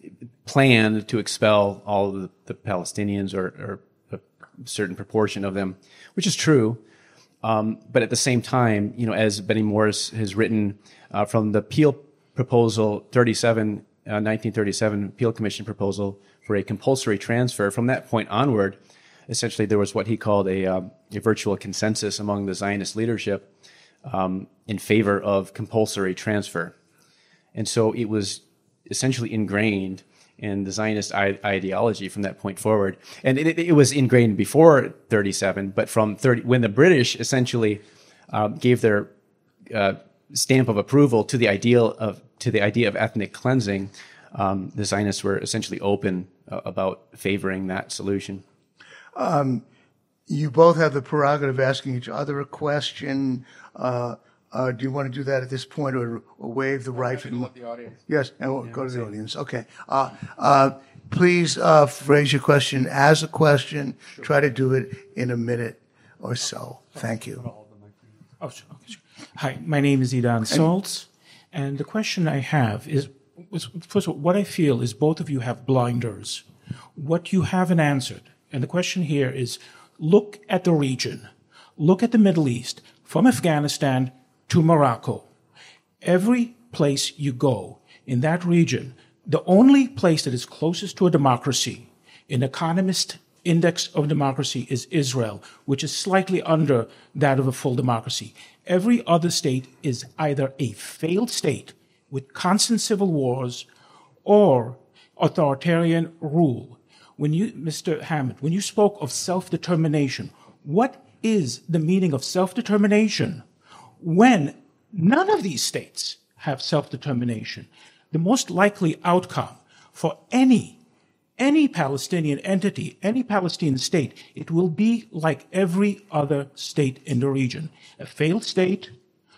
planned to expel all of the, the Palestinians or, or a certain proportion of them, which is true. Um, but at the same time, you know, as Benny Morris has written uh, from the Peel proposal thirty-seven, uh, nineteen thirty-seven Peel Commission proposal for a compulsory transfer, from that point onward, essentially there was what he called a, uh, a virtual consensus among the Zionist leadership um, in favor of compulsory transfer. And so it was essentially ingrained in the Zionist I- ideology from that point forward. And it, it was ingrained before thirty-seven, but from thirty, when the British essentially uh, gave their uh, stamp of approval to the ideal of to the idea of ethnic cleansing, um, the Zionists were essentially open uh, about favoring that solution. Um, you both have the prerogative of asking each other a question. Uh, Uh, do you want to do that at this point, or, or waive the right for the audience? Yes, and we'll go to the audience. Okay. Uh, uh, please uh, phrase your question as a question. Try to do it in a minute or so. Thank you. Oh, sure. Okay, sure. Hi, my name is Idan Saltz, and the question I have is, was, first of all, what I feel is both of you have blinders. What you haven't answered, and the question here is, look at the region. Look at the Middle East, from Afghanistan to Morocco. Every place you go in that region, the only place that is closest to a democracy, an Economist Index of Democracy, is Israel, which is slightly under that of a full democracy. Every other state is either a failed state with constant civil wars or authoritarian rule. When you, Mister Hammond, when you spoke of self-determination, what is the meaning of self-determination when none of these states have self-determination? The most likely outcome for any, any Palestinian entity, any Palestinian state, it will be like every other state in the region, a failed state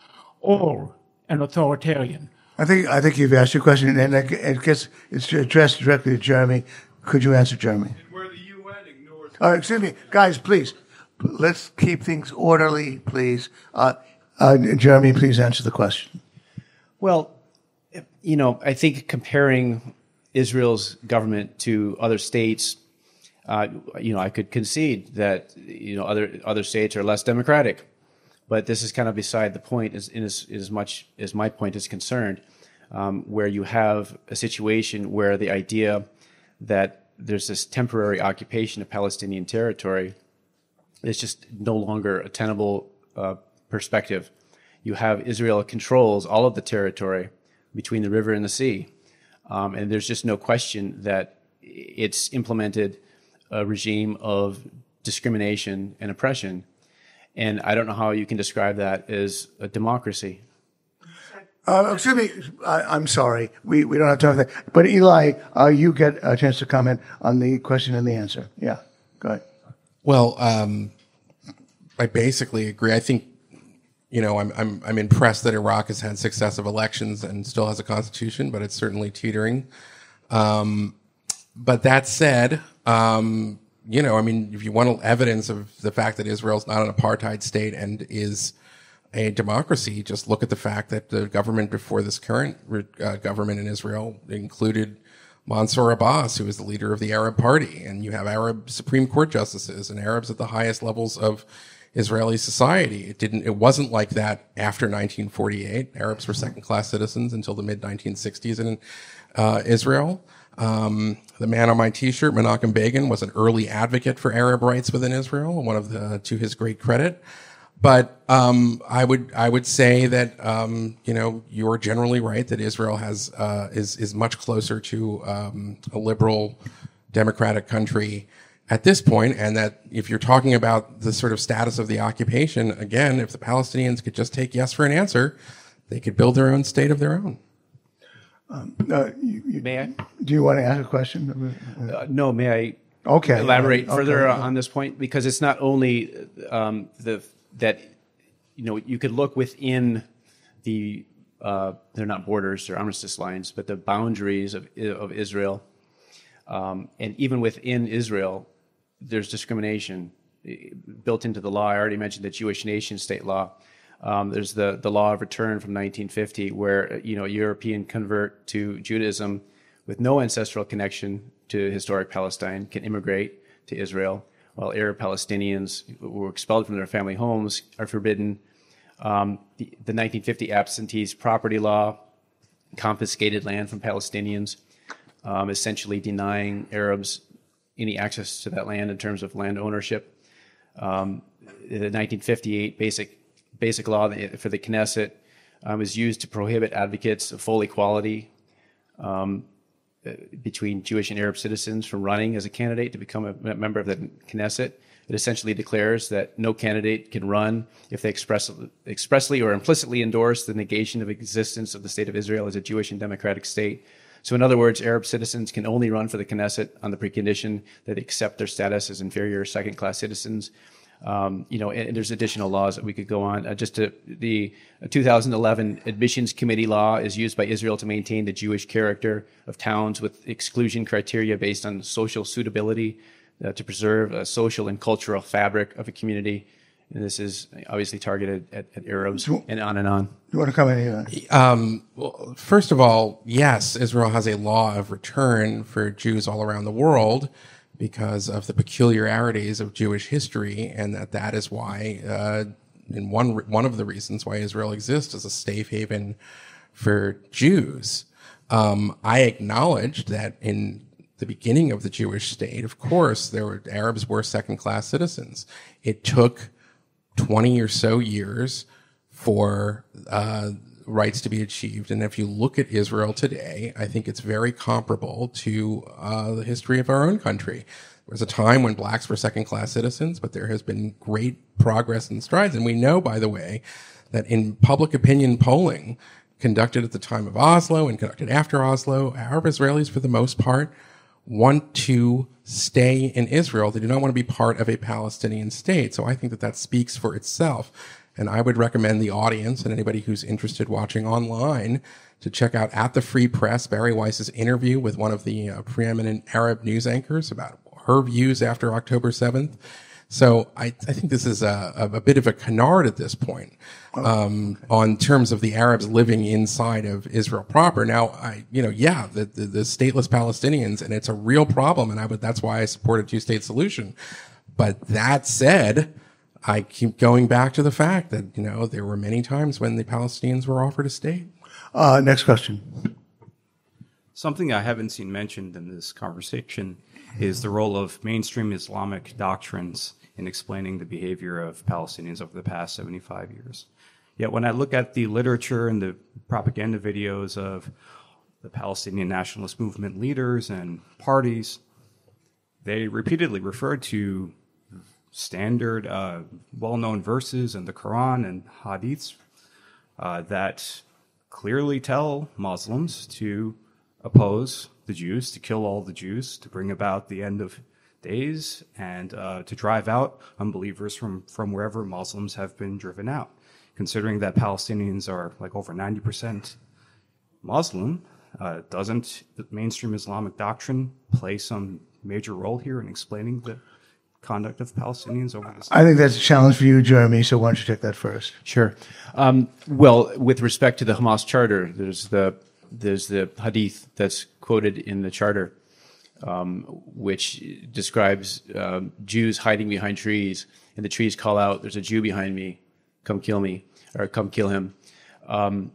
or an authoritarian. I think I think you've asked your question, and I guess it's addressed directly to Jeremy. Could you answer, Jeremy? And where the U N ignores. Uh, excuse me, guys, please. Let's keep things orderly, please. Uh, uh, Jeremy, please answer the question. Well, you know, I think comparing Israel's government to other states, uh, you know, I could concede that, you know, other other states are less democratic. But this is kind of beside the point as, in as, as much as my point is concerned, um, where you have a situation where the idea that there's this temporary occupation of Palestinian territory is just no longer a tenable uh, perspective. You have Israel controls all of the territory between the river and the sea. Um, and there's just no question that it's implemented a regime of discrimination and oppression. And I don't know how you can describe that as a democracy. Uh, excuse me, I, I'm sorry. We, we don't have time for that. But Eli, uh, you get a chance to comment on the question and the answer. Yeah, go ahead. Well, um, I basically agree. I think, you know, I'm I'm I'm impressed that Iraq has had successive elections and still has a constitution, but it's certainly teetering. Um, but that said, um, you know, I mean, if you want evidence of the fact that Israel's not an apartheid state and is a democracy, just look at the fact that the government before this current uh, government in Israel included Mansour Abbas, who is the leader of the Arab Party, and you have Arab Supreme Court justices and Arabs at the highest levels of Israeli society. It didn't, it wasn't like that after nineteen forty-eight. Arabs were second-class citizens until the mid nineteen sixties in uh, Israel. Um, the man on my T-shirt, Menachem Begin, was an early advocate for Arab rights within Israel, one of the, to his great credit. But um, I would I would say that um, you know you're generally right that Israel has uh, is is much closer to um, a liberal democratic country at this point, and that if you're talking about the sort of status of the occupation, again, if the Palestinians could just take yes for an answer, they could build their own state of their own. Um, uh, you, you, May I? Do you want to ask a question? Uh, no, may I Okay. elaborate Okay. further on this point? Because it's not only um, the that you know you could look within the uh, they're not borders, they're armistice lines, but the boundaries of of Israel, um, and even within Israel, there's discrimination built into the law. I already mentioned the Jewish nation state law. Um, there's the the law of return from nineteen fifty, where you know a European convert to Judaism with no ancestral connection to historic Palestine can immigrate to Israel, while Arab Palestinians who were expelled from their family homes are forbidden. Um, the, the nineteen fifty absentees property law confiscated land from Palestinians, um, essentially denying Arabs any access to that land in terms of land ownership. Um, the nineteen fifty-eight basic basic law for the Knesset um, was used to prohibit advocates of full equality um, between Jewish and Arab citizens from running as a candidate to become a member of the Knesset. It essentially declares that no candidate can run if they express, expressly or implicitly endorse the negation of existence of the state of Israel as a Jewish and democratic state. So in other words, Arab citizens can only run for the Knesset on the precondition that they accept their status as inferior second-class citizens. Um, you know, and, and there's additional laws that we could go on. Uh, just to, the uh, two thousand eleven admissions committee law is used by Israel to maintain the Jewish character of towns with exclusion criteria based on social suitability uh, to preserve a social and cultural fabric of a community. And this is obviously targeted at, at Arabs and on and on. You want to comment on that? Um, well, first of all, yes, Israel has a law of return for Jews all around the world, because of the peculiarities of Jewish history, and that that is why, uh, in one one of the reasons why Israel exists as a safe haven for Jews. Um, I acknowledged that in the beginning of the Jewish state, of course, there were Arabs were second-class citizens. It took twenty or so years for uh, rights to be achieved. And if you look at Israel today, I think it's very comparable to uh, the history of our own country. There was a time when blacks were second-class citizens, but there has been great progress and strides. And we know, by the way, that in public opinion polling conducted at the time of Oslo and conducted after Oslo, Arab Israelis, for the most part, want to stay in Israel. They do not want to be part of a Palestinian state. So I think that that speaks for itself. And I would recommend the audience and anybody who's interested watching online to check out At the Free Press, Barry Weiss's interview with one of the uh, preeminent Arab news anchors about her views after October seventh. So I, I think this is a, a bit of a canard at this point um, on terms of the Arabs living inside of Israel proper. Now, I, you know, yeah, the, the, the stateless Palestinians, and it's a real problem, and I would, that's why I support a two-state solution. But that said, I keep going back to the fact that, you know, there were many times when the Palestinians were offered a state. Uh, next question. Something I haven't seen mentioned in this conversation is the role of mainstream Islamic doctrines in explaining the behavior of Palestinians over the past seventy-five years. Yet when I look at the literature and the propaganda videos of the Palestinian nationalist movement leaders and parties, they repeatedly refer to standard, uh, well-known verses in the Quran and Hadiths uh, that clearly tell Muslims to oppose the Jews, to kill all the Jews, to bring about the end of days, and uh, to drive out unbelievers from, from wherever Muslims have been driven out. Considering that Palestinians are like over ninety percent Muslim, uh, doesn't the mainstream Islamic doctrine play some major role here in explaining the conduct of Palestinians over this? I think that's a challenge for you, Jeremy, so why don't you take that first? Sure. Um, well, with respect to the Hamas charter, there's the there's the hadith that's quoted in the charter, um, which describes um, Jews hiding behind trees, and the trees call out, "There's a Jew behind me, come kill me," or "Come kill him." Um,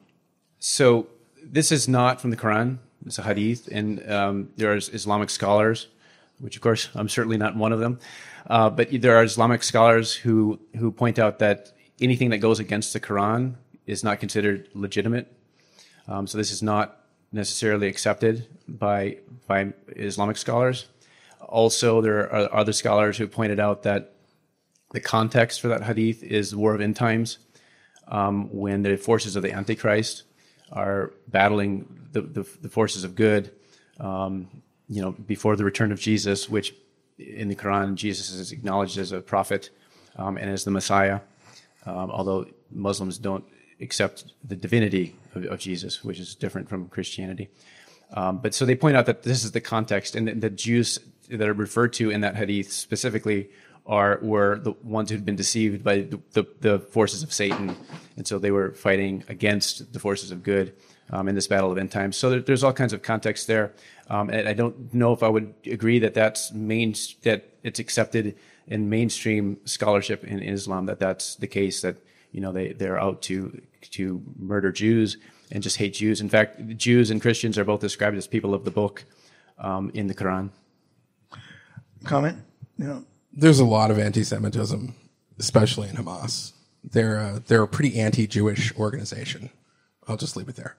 so this is not from the Quran. It's a hadith, and um, there are Islamic scholars, which of course I'm certainly not one of them, uh, but there are Islamic scholars who who point out that anything that goes against the Quran is not considered legitimate. Um, so this is not necessarily accepted by by Islamic scholars. also, there are other scholars who pointed out that the context for that hadith is the war of end times, um, when the forces of the Antichrist are battling the, the, the forces of good, um, you know, before the return of Jesus, which in the Quran, Jesus is acknowledged as a prophet um, and as the Messiah, um, although Muslims don't accept the divinity of, of Jesus, which is different from Christianity. Um, but so they point out that this is the context, and the, the Jews that are referred to in that hadith specifically are were the ones who'd been deceived by the, the, the forces of Satan, and so they were fighting against the forces of good um, in this battle of end times. So there, there's all kinds of context there, um, and I don't know if I would agree that that's main that it's accepted in mainstream scholarship in Islam that that's the case, that you know they they're out to to murder Jews and just hate Jews. In fact, Jews and Christians are both described as people of the book um, in the Quran. Comment? Yeah. There's a lot of anti-Semitism, especially in Hamas. They're a, they're a pretty anti-Jewish organization. I'll just leave it there.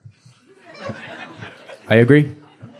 I agree.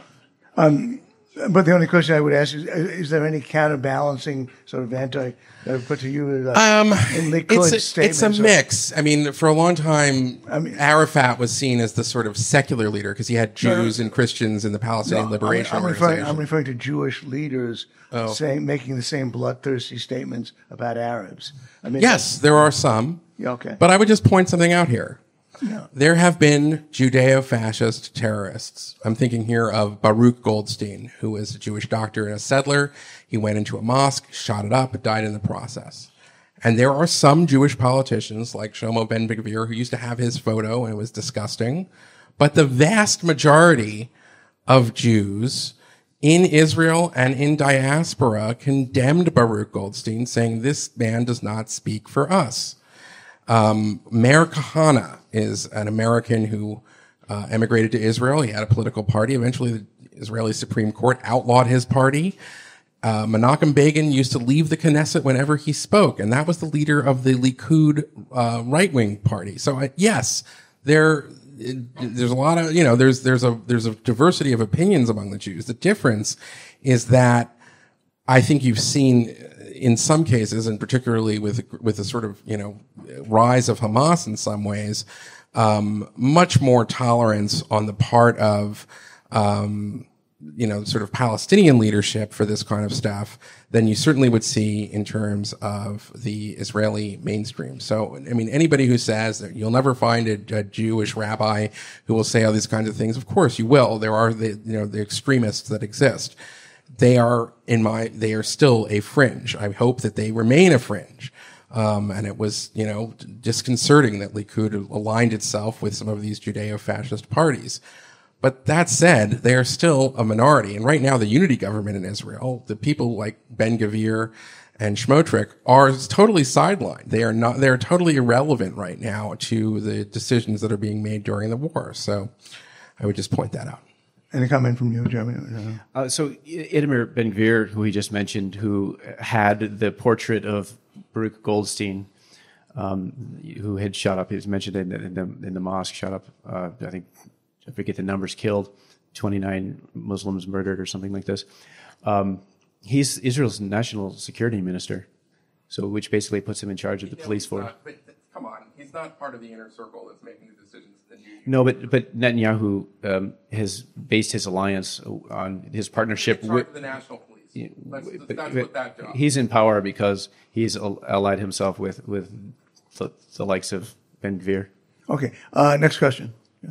Um, but the only question I would ask is: Is there any counterbalancing sort of anti that I would put to you? Like, Um, in Likud it's a, statements it's a or- mix. I mean, for a long time, I mean- Arafat was seen as the sort of secular leader because he had Jews and Christians in the Palestinian No, Liberation I'm, I'm referring. Organization. I'm referring to Jewish leaders Oh. saying, making the same bloodthirsty statements about Arabs. I mean, Yes, there are some. Yeah, okay. But I would just point something out here. Yeah. There have been Judeo-fascist terrorists. I'm thinking here of Baruch Goldstein, who was a Jewish doctor and a settler. He went into a mosque, shot it up, but died in the process. And there are some Jewish politicians like Shlomo Ben-Gvir who used to have his photo, and it was disgusting. But the vast majority of Jews in Israel and in diaspora condemned Baruch Goldstein, saying this man does not speak for us. Um, Meir Kahane is an American who uh, emigrated to Israel. He had a political party. Eventually, the Israeli Supreme Court outlawed his party. Uh, Menachem Begin used to leave the Knesset whenever he spoke, and that was the leader of the Likud uh, right-wing party. So, uh, yes, there there's a lot of you know there's there's a there's a diversity of opinions among the Jews. The difference is that I think you've seen in some cases, and particularly with with the sort of you know rise of Hamas in some ways, um, much more tolerance on the part of um, you know sort of Palestinian leadership for this kind of stuff than you certainly would see in terms of the Israeli mainstream. So, I mean, anybody who says that you'll never find a, a Jewish rabbi who will say all these kinds of things, of course you will. There are the you know the extremists that exist. They are in my, they are still a fringe. I hope that they remain a fringe. Um, and it was, you know, disconcerting that Likud aligned itself with some of these Judeo-fascist parties. But that said, they are still a minority. And right now, the unity government in Israel, the people like Ben-Gvir and Smotrich are totally sidelined. They are not, they're totally irrelevant right now to the decisions that are being made during the war. So I would just point that out. Any comment from you, Jeremy? Uh, so Itamar Ben-Gvir, who he just mentioned, who had the portrait of Baruch Goldstein, um, who had shot up, he was mentioned in the, in the, in the mosque, shot up, uh, I think, I forget the numbers, killed, twenty-nine Muslims murdered or something like this. Um, he's Israel's national security minister, so which basically puts him in charge of the police force. But come on, he's not part of the inner circle that's making the decisions. No, but but Netanyahu um, has based his alliance on his partnership with the national police. Yeah, Let's, let's but- not but put that job. he's in power because he's al- allied himself with with the, the likes of Ben-Gvir. Okay. Uh, next question. Yeah.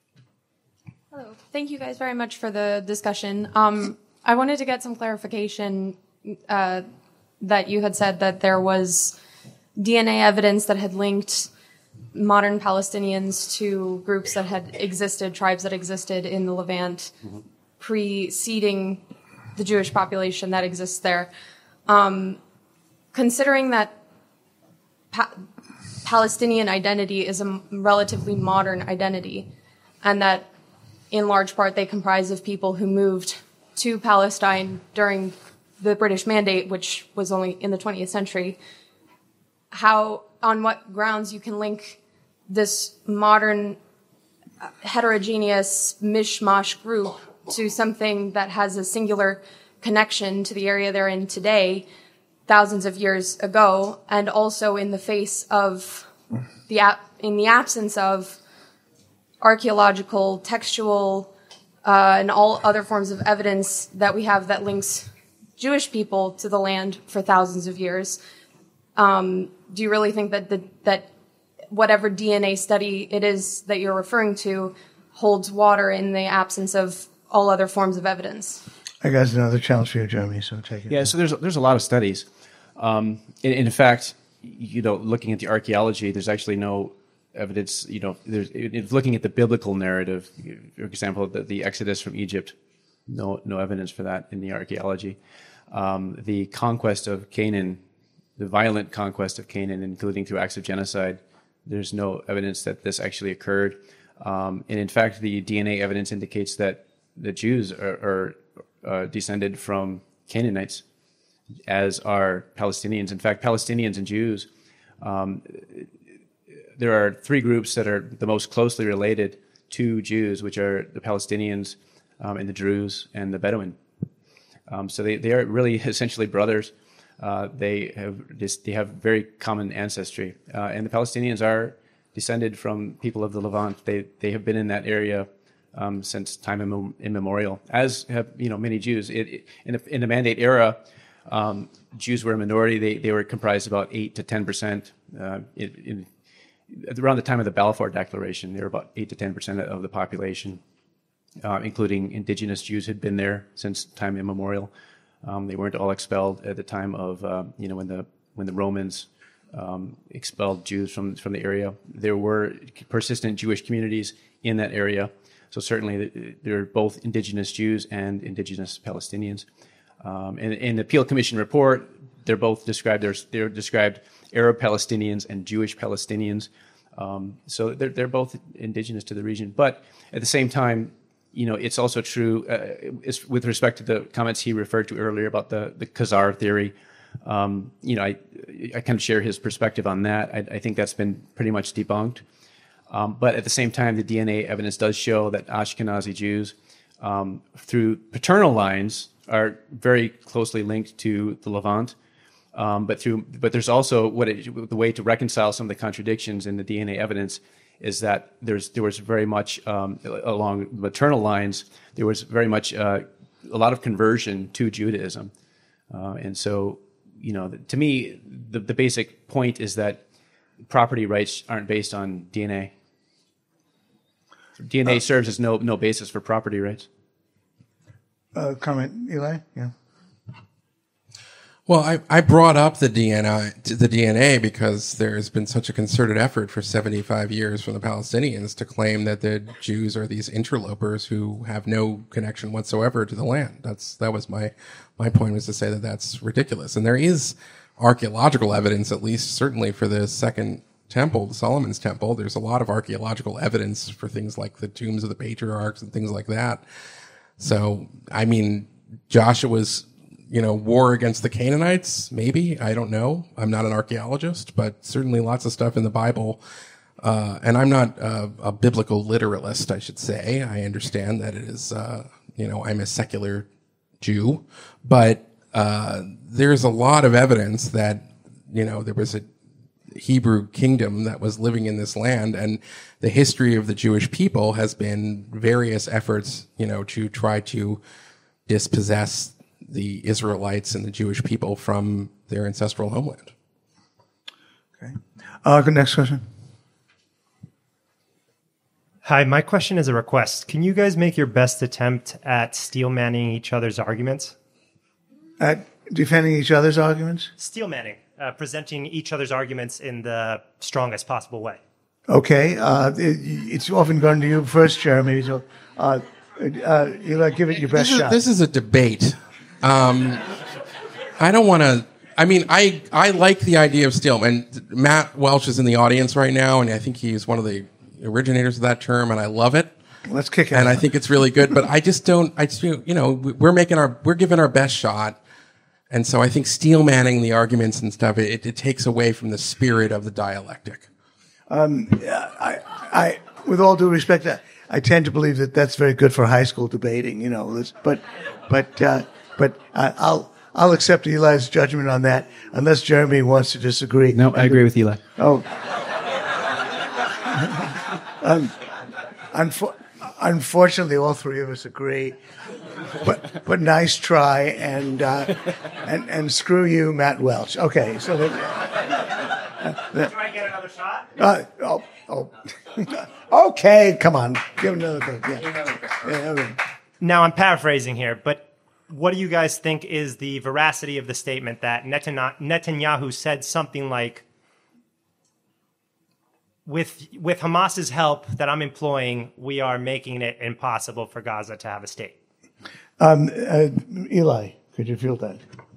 Hello. Thank you guys very much for the discussion. Um, I wanted to get some clarification uh, that you had said that there was D N A evidence that had linked modern Palestinians to groups that had existed, tribes that existed in the Levant mm-hmm. preceding the Jewish population that exists there. Um, considering that pa- Palestinian identity is a relatively modern identity, and that in large part they comprise of people who moved to Palestine during the British Mandate, which was only in the twentieth century, how, on what grounds you can link this modern heterogeneous mishmash group to something that has a singular connection to the area they're in today thousands of years ago, and also in the face of the in the absence of archaeological, textual, uh, and all other forms of evidence that we have that links Jewish people to the land for thousands of years. Um, do you really think that the, that whatever D N A study it is that you're referring to holds water in the absence of all other forms of evidence? I got another challenge for you, Jeremy, so take it. Yeah, so there's there's a lot of studies. Um, in, in fact, you know, looking at the archaeology, there's actually no evidence. You know, there's if looking at the biblical narrative, for example, the, the Exodus from Egypt, no no evidence for that in the archaeology. Um, the conquest of Canaan, the violent conquest of Canaan, including through acts of genocide, there's no evidence that this actually occurred. Um, and in fact, the D N A evidence indicates that the Jews are, are uh, descended from Canaanites, as are Palestinians. In fact, Palestinians and Jews, um, there are three groups that are the most closely related to Jews, which are the Palestinians um, and the Druze and the Bedouin. Um, so they, they are really essentially brothers. Uh, they have this, they have very common ancestry, uh, and the Palestinians are descended from people of the Levant. They they have been in that area um, since time immem- immemorial, as have you know many Jews. It, it, in, the, in the Mandate era, um, Jews were a minority. They they were comprised about eight to ten percent. Uh, in, in, around the time of the Balfour Declaration, they were about eight to ten percent of the population, uh, including indigenous Jews had been there since time immemorial. Um, they weren't all expelled at the time of uh, you know when the when the Romans um, expelled Jews from from the area. There were persistent Jewish communities in that area. So certainly there are both indigenous Jews and indigenous Palestinians. Um, and in the Peel Commission report, they're both described. They're, they're described Arab Palestinians and Jewish Palestinians. Um, so they're they're both indigenous to the region. But at the same time, you know, it's also true uh, it's with respect to the comments he referred to earlier about the the Khazar theory. Um, you know, I I kind of share his perspective on that. I, I think that's been pretty much debunked. Um, but at the same time, the D N A evidence does show that Ashkenazi Jews, um, through paternal lines, are very closely linked to the Levant. Um, but through, but there's also what it, the way to reconcile some of the contradictions in the D N A evidence is that there's there was very much um, along maternal lines there was very much uh, a lot of conversion to Judaism, uh, and so you know to me the, the basic point is that property rights aren't based on D N A. D N A uh, serves as no no basis for property rights. Uh, comment, Eli? Yeah. Well, I, I brought up the D N A the D N A because there's been such a concerted effort for seventy-five years from the Palestinians to claim that the Jews are these interlopers who have no connection whatsoever to the land. That's that was my my point, was to say that that's ridiculous. And there is archaeological evidence, at least certainly for the second temple, the Solomon's temple. There's a lot of archaeological evidence for things like the tombs of the patriarchs and things like that. So, I mean, Joshua's, you know, war against the Canaanites, maybe, I don't know. I'm not an archaeologist, but certainly lots of stuff in the Bible. Uh, and I'm not a, a biblical literalist, I should say. I understand that it is, uh, you know, I'm a secular Jew, but uh, there's a lot of evidence that, you know, there was a Hebrew kingdom that was living in this land, and the history of the Jewish people has been various efforts, you know, to try to dispossess the Israelites and the Jewish people from their ancestral homeland. Okay. Uh, next question. Hi, my question is a request. Can you guys make your best attempt at steel manning each other's arguments? At defending each other's arguments? Steel manning, uh, presenting each other's arguments in the strongest possible way. Okay. Uh, it, it's often gone to you first, Jeremy. So, uh, uh, Eli, give it your best this is, shot. This is a debate. Um, I don't want to. I mean, I I like the idea of steel. And Matt Welch is in the audience right now, and I think he's one of the originators of that term, and I love it. Let's kick it. And I think it's really good. But I just don't. I just, you know, we're making our we're giving our best shot, and so I think steel manning the arguments and stuff it, it takes away from the spirit of the dialectic. Um, I, I, with all due respect, I, I tend to believe that that's very good for high school debating. You know, but but uh, but uh, I'll I'll accept Eli's judgment on that, unless Jeremy wants to disagree. No, I agree with Eli. Oh. um, unfo- unfortunately, all three of us agree. But but nice try, and uh, and and screw you, Matt Welch. Okay, so. That, uh, that, Try and get another shot? Uh, oh, oh. Okay, come on. Give another thing. Yeah. Yeah, okay. Now, I'm paraphrasing here, but what do you guys think is the veracity of the statement that Netanyahu, Netanyahu said something like, with, with Hamas's help that I'm employing, we are making it impossible for Gaza to have a state? Um, uh, Eli, could you feel that?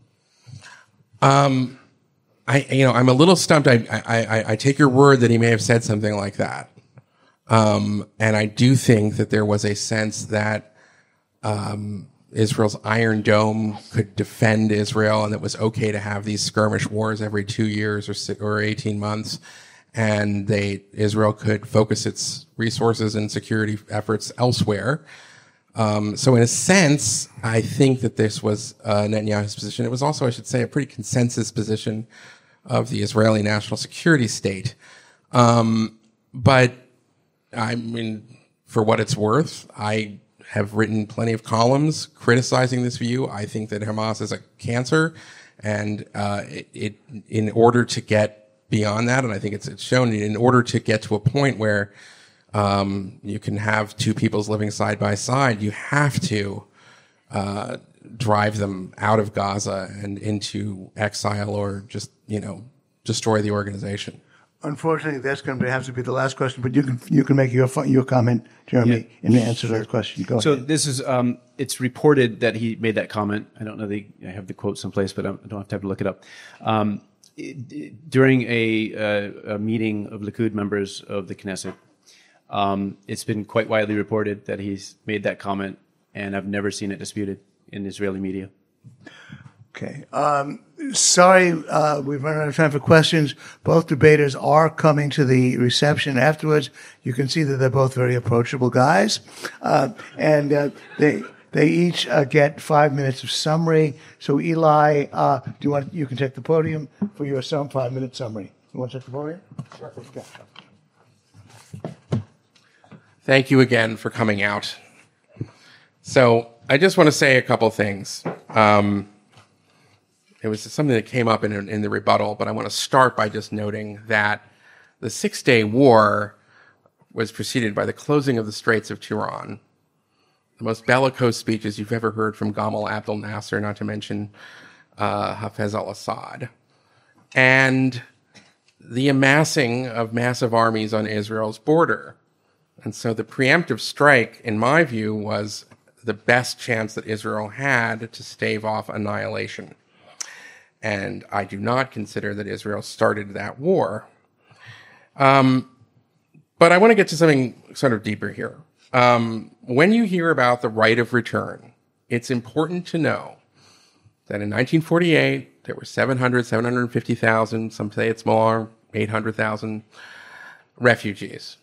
Um, I, you know, I'm a little stumped. I, I, I, I take your word that he may have said something like that. Um, and I do think that there was a sense that, um, Israel's Iron Dome could defend Israel, and it was okay to have these skirmish wars every two years or six, or eighteen months. And they, Israel could focus its resources and security efforts elsewhere. Um, so in a sense, I think that this was uh, Netanyahu's position. It was also, I should say, a pretty consensus position of the Israeli national security state. Um, but I mean, for what it's worth, I have written plenty of columns criticizing this view. I think that Hamas is a cancer, and uh, it, it, in order to get beyond that, and I think it's, it's shown, in order to get to a point where um, you can have two peoples living side by side, you have to uh, drive them out of Gaza and into exile, or just, you know, destroy the organization. Unfortunately, that's going to have to be the last question, but you can you can make your your comment, Jeremy, Yeah. in answer to that question. Go So ahead. this is, um, it's reported that he made that comment. I don't know the, I have the quote someplace, but I don't have time to look it up. Um, it, during a, uh, a meeting of Likud members of the Knesset, um, it's been quite widely reported that he's made that comment, and I've never seen it disputed in Israeli media. Okay. Um, sorry, uh, we've run out of time for questions. Both debaters are coming to the reception afterwards. You can see that they're both very approachable guys. Uh, and uh, they they each uh, get five minutes of summary. So, Eli, uh, do you want you can take the podium for your some five-minute summary. You want to take the podium? Sure. Okay. Thank you again for coming out. So I just want to say a couple things. Um, It was something that came up in, in the rebuttal, but I want to start by just noting that the Six-Day War was preceded by the closing of the Straits of Tiran, the most bellicose speeches you've ever heard from Gamal Abdel Nasser, not to mention uh, Hafez al-Assad, and the amassing of massive armies on Israel's border. And so the preemptive strike, in my view, was the best chance that Israel had to stave off annihilation. And I do not consider that Israel started that war. Um, but I want to get to something sort of deeper here. Um, when you hear about the right of return, it's important to know that in nineteen forty-eight, there were seven hundred, seven hundred fifty thousand, some say it's more, eight hundred thousand refugees.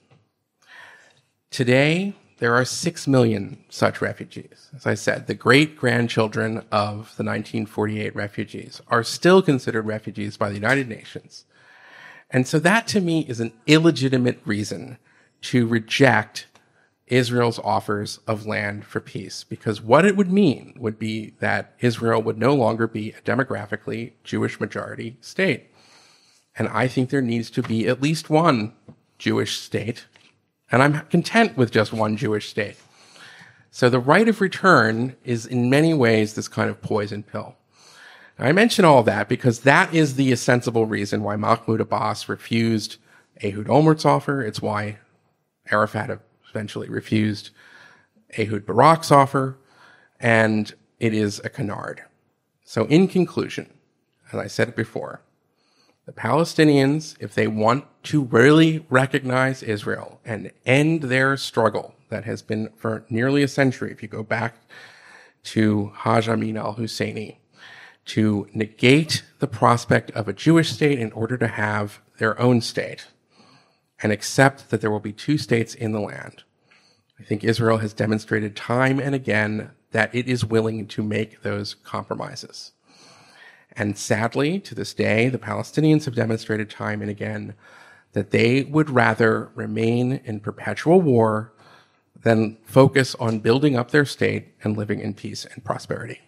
Today, there are six million such refugees. As I said, the great-grandchildren of the nineteen forty-eight refugees are still considered refugees by the United Nations. And so that, to me, is an illegitimate reason to reject Israel's offers of land for peace, because what it would mean would be that Israel would no longer be a demographically Jewish majority state. And I think there needs to be at least one Jewish state, and I'm content with just one Jewish state. So the right of return is in many ways this kind of poison pill. I mention all that because that is the sensible reason why Mahmoud Abbas refused Ehud Olmert's offer. It's why Arafat eventually refused Ehud Barak's offer, and it is a canard. So in conclusion, as I said it before, the Palestinians, if they want to really recognize Israel and end their struggle that has been for nearly a century, if you go back to Haj Amin al-Husseini, to negate the prospect of a Jewish state in order to have their own state and accept that there will be two states in the land. I think Israel has demonstrated time and again that it is willing to make those compromises. And sadly, to this day, the Palestinians have demonstrated time and again that they would rather remain in perpetual war than focus on building up their state and living in peace and prosperity.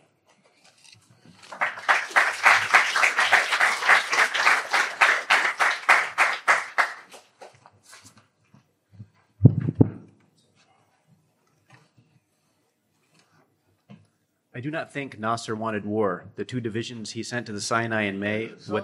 I do not think Nasser wanted war. The two divisions he sent to the Sinai in May would,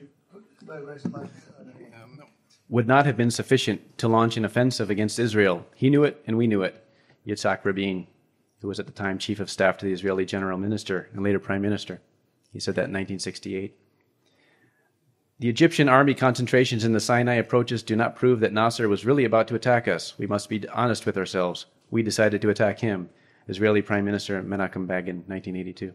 would not have been sufficient to launch an offensive against Israel. He knew it, and we knew it. Yitzhak Rabin, who was at the time chief of staff to the Israeli general minister and later prime minister. He said that in nineteen sixty-eight. The Egyptian army concentrations in the Sinai approaches do not prove that Nasser was really about to attack us. We must be honest with ourselves. We decided to attack him. Israeli Prime Minister Menachem Begin, nineteen eighty-two.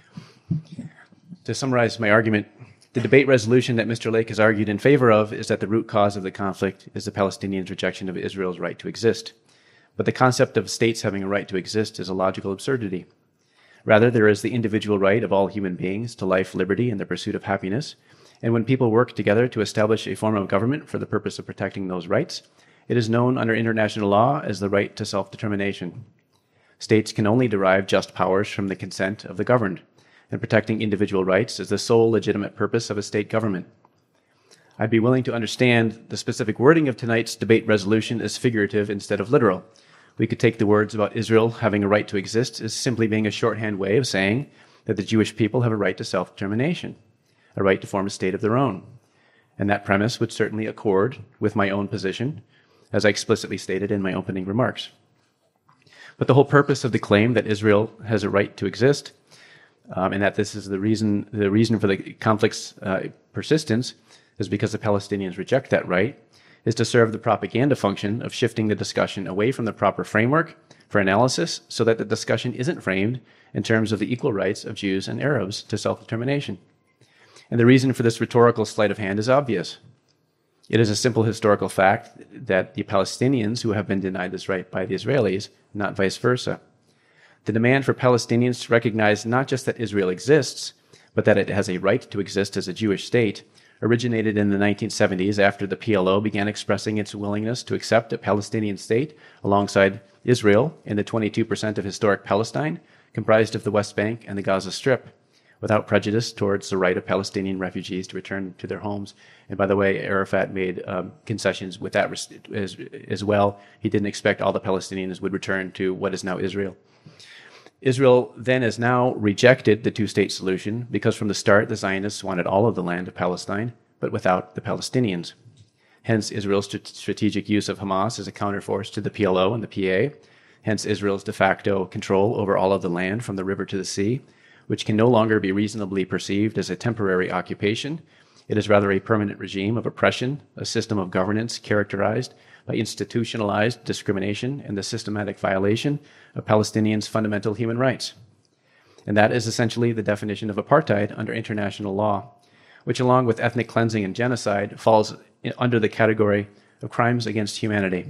To summarize my argument, the debate resolution that Mister Lake has argued in favor of is that the root cause of the conflict is the Palestinians' rejection of Israel's right to exist. But the concept of states having a right to exist is a logical absurdity. Rather, there is the individual right of all human beings to life, liberty, and the pursuit of happiness. And when people work together to establish a form of government for the purpose of protecting those rights, it is known under international law as the right to self-determination. States can only derive just powers from the consent of the governed, and protecting individual rights is the sole legitimate purpose of a state government. I'd be willing to understand the specific wording of tonight's debate resolution as figurative instead of literal. We could take the words about Israel having a right to exist as simply being a shorthand way of saying that the Jewish people have a right to self-determination, a right to form a state of their own. And that premise would certainly accord with my own position, as I explicitly stated in my opening remarks. But the whole purpose of the claim that Israel has a right to exist, um, and that this is the reason the reason for the conflict's uh, persistence, is because the Palestinians reject that right, is to serve the propaganda function of shifting the discussion away from the proper framework for analysis so that the discussion isn't framed in terms of the equal rights of Jews and Arabs to self-determination. And the reason for this rhetorical sleight of hand is obvious. It is a simple historical fact that the Palestinians who have been denied this right by the Israelis, not vice versa. The demand for Palestinians to recognize not just that Israel exists, but that it has a right to exist as a Jewish state, originated in the nineteen seventies after the P L O began expressing its willingness to accept a Palestinian state alongside Israel in the twenty-two percent of historic Palestine, comprised of the West Bank and the Gaza Strip, without prejudice towards the right of Palestinian refugees to return to their homes. And by the way, Arafat made um, concessions with that as, as well. He didn't expect all the Palestinians would return to what is now Israel. Israel then has now rejected the two-state solution because from the start the Zionists wanted all of the land of Palestine, but without the Palestinians. Hence Israel's st- strategic use of Hamas as a counterforce to the P L O and the P A. Hence Israel's de facto control over all of the land from the river to the sea, which can no longer be reasonably perceived as a temporary occupation. It is rather a permanent regime of oppression, a system of governance characterized by institutionalized discrimination and the systematic violation of Palestinians' fundamental human rights. And that is essentially the definition of apartheid under international law, which along with ethnic cleansing and genocide falls under the category of crimes against humanity.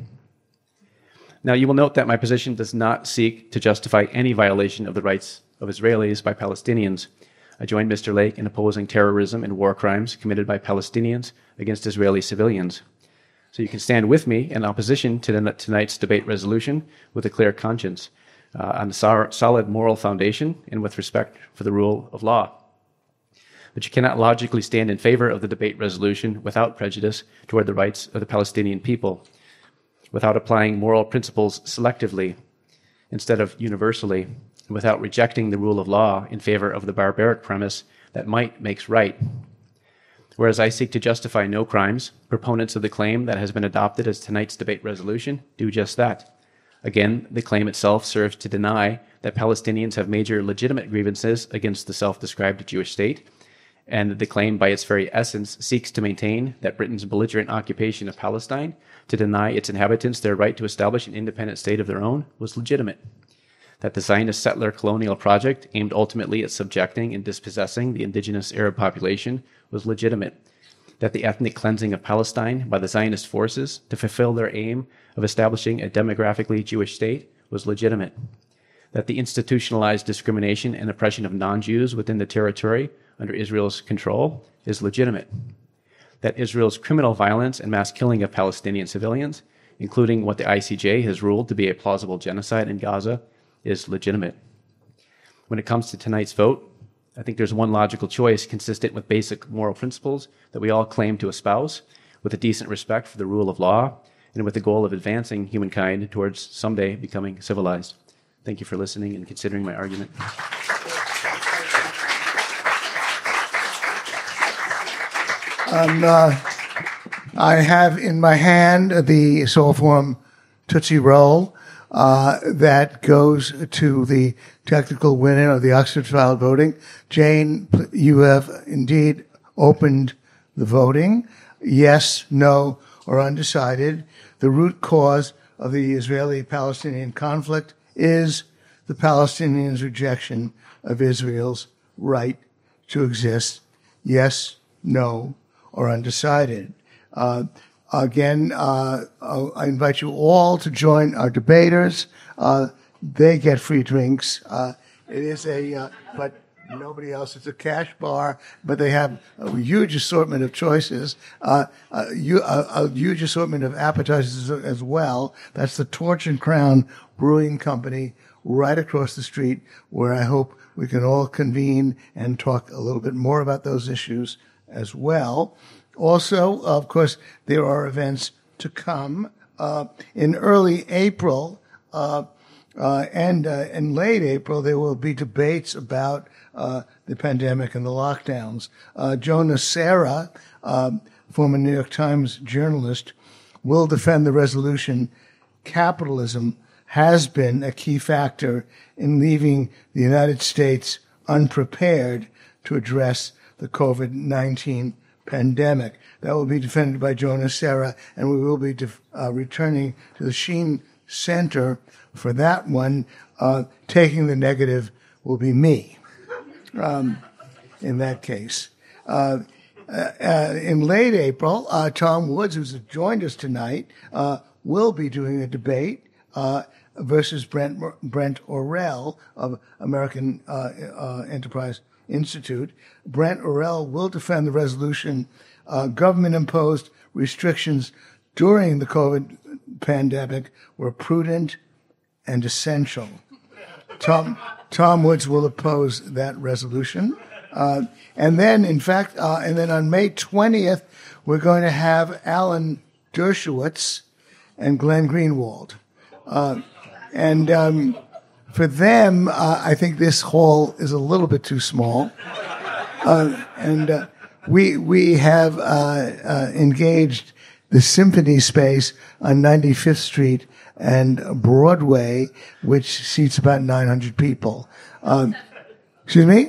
Now, you will note that my position does not seek to justify any violation of the rights of Israelis by Palestinians. I joined Mister Lake in opposing terrorism and war crimes committed by Palestinians against Israeli civilians. So you can stand with me in opposition to the, tonight's debate resolution with a clear conscience, uh, on a so- solid moral foundation and with respect for the rule of law. But you cannot logically stand in favor of the debate resolution without prejudice toward the rights of the Palestinian people, without applying moral principles selectively instead of universally, without rejecting the rule of law in favor of the barbaric premise that might makes right. Whereas I seek to justify no crimes, proponents of the claim that has been adopted as tonight's debate resolution do just that. Again, the claim itself serves to deny that Palestinians have major legitimate grievances against the self-described Jewish state, and the claim by its very essence seeks to maintain that Britain's belligerent occupation of Palestine to deny its inhabitants their right to establish an independent state of their own was legitimate. That the Zionist settler colonial project aimed ultimately at subjecting and dispossessing the indigenous Arab population was legitimate. That the ethnic cleansing of Palestine by the Zionist forces to fulfill their aim of establishing a demographically Jewish state was legitimate. that the institutionalized discrimination and oppression of non-Jews within the territory under Israel's control is legitimate, that Israel's criminal violence and mass killing of Palestinian civilians, including what the I C J has ruled to be a plausible genocide in Gaza, is legitimate. When it comes to tonight's vote, I think there's one logical choice consistent with basic moral principles that we all claim to espouse, with a decent respect for the rule of law, and with the goal of advancing humankind towards someday becoming civilized. Thank you for listening and considering my argument. Um, uh, I have in my hand the Soulform Tootsie Roll uh, that goes to the technical winner of the Oxford style voting. Jane, you have indeed opened the voting. Yes, no, or undecided. The root cause of the Israeli-Palestinian conflict is the Palestinians' rejection of Israel's right to exist. Yes, no, or undecided. Uh, again, uh, I invite you all to join our debaters. Uh, they get free drinks. Uh, it is a, uh, but nobody else. It's a cash bar, but they have a huge assortment of choices, uh, a, a, a huge assortment of appetizers as well. That's the Torch and Crown Brewing Company right across the street, where I hope we can all convene and talk a little bit more about those issues as well. Also, of course, there are events to come. Uh, in early April, uh, Uh, and uh, in late April, there will be debates about uh, the pandemic and the lockdowns. Uh, Joe Nocera, uh, former New York Times journalist, will defend the resolution, "Capitalism has been a key factor in leaving the United States unprepared to address the COVID nineteen pandemic." That will be defended by Joe Nocera, and we will be def- uh, returning to the Sheen Center for that one. Uh, taking the negative will be me um, in that case. Uh, uh, in late April, uh, Tom Woods, who's joined us tonight, uh, will be doing a debate uh, versus Brent, Brent Orrell of American uh, uh, Enterprise Institute. Brent Orrell will defend the resolution, uh, government-imposed restrictions during the COVID pandemic were prudent and essential. Tom, Tom Woods will oppose that resolution. Uh, and then, in fact, uh, and then on May twentieth, we're going to have Alan Dershowitz and Glenn Greenwald. Uh, and um, for them, uh, I think this hall is a little bit too small. Uh, and uh, we we have uh, uh, engaged the Symphony Space on ninety-fifth Street and Broadway, which seats about nine hundred people. Um, excuse me?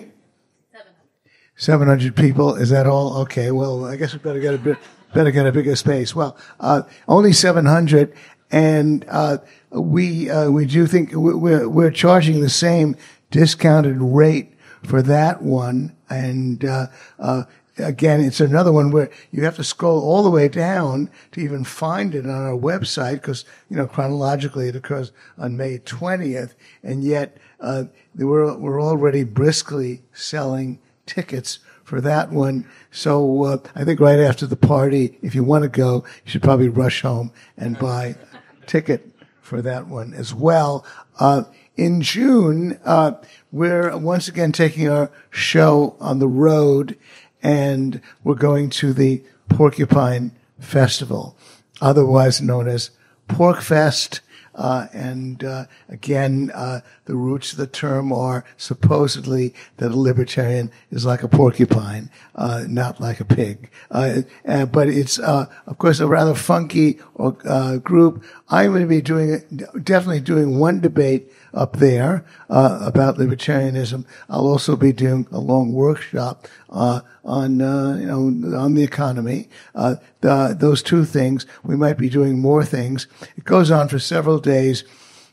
seven hundred people. Is that all? Okay. Well, I guess we better get a bit, better get a bigger space. Well, uh, only seven hundred, and uh, we uh, we do think we're we're charging the same discounted rate for that one, and uh, uh, again, it's another one where you have to scroll all the way down to even find it on our website, because, you know, chronologically it occurs on May twentieth, and yet uh, we're, we're already briskly selling tickets for that one. So uh, I think right after the party, if you want to go, you should probably rush home and buy a ticket for that one as well. Uh, in June, uh, we're once again taking our show on the road, and we're going to the Porcupine Festival, otherwise known as Porkfest. Uh, and uh, again, uh, the roots of the term are supposedly that a libertarian is like a porcupine, uh, not like a pig. Uh, uh, but it's, uh, of course, a rather funky uh, group. I'm going to be doing, definitely doing one debate up there uh, about libertarianism. I'll also be doing a long workshop uh, on, uh, you know, on the economy. Uh, the, those two things. We might be doing more things. It goes on for several days.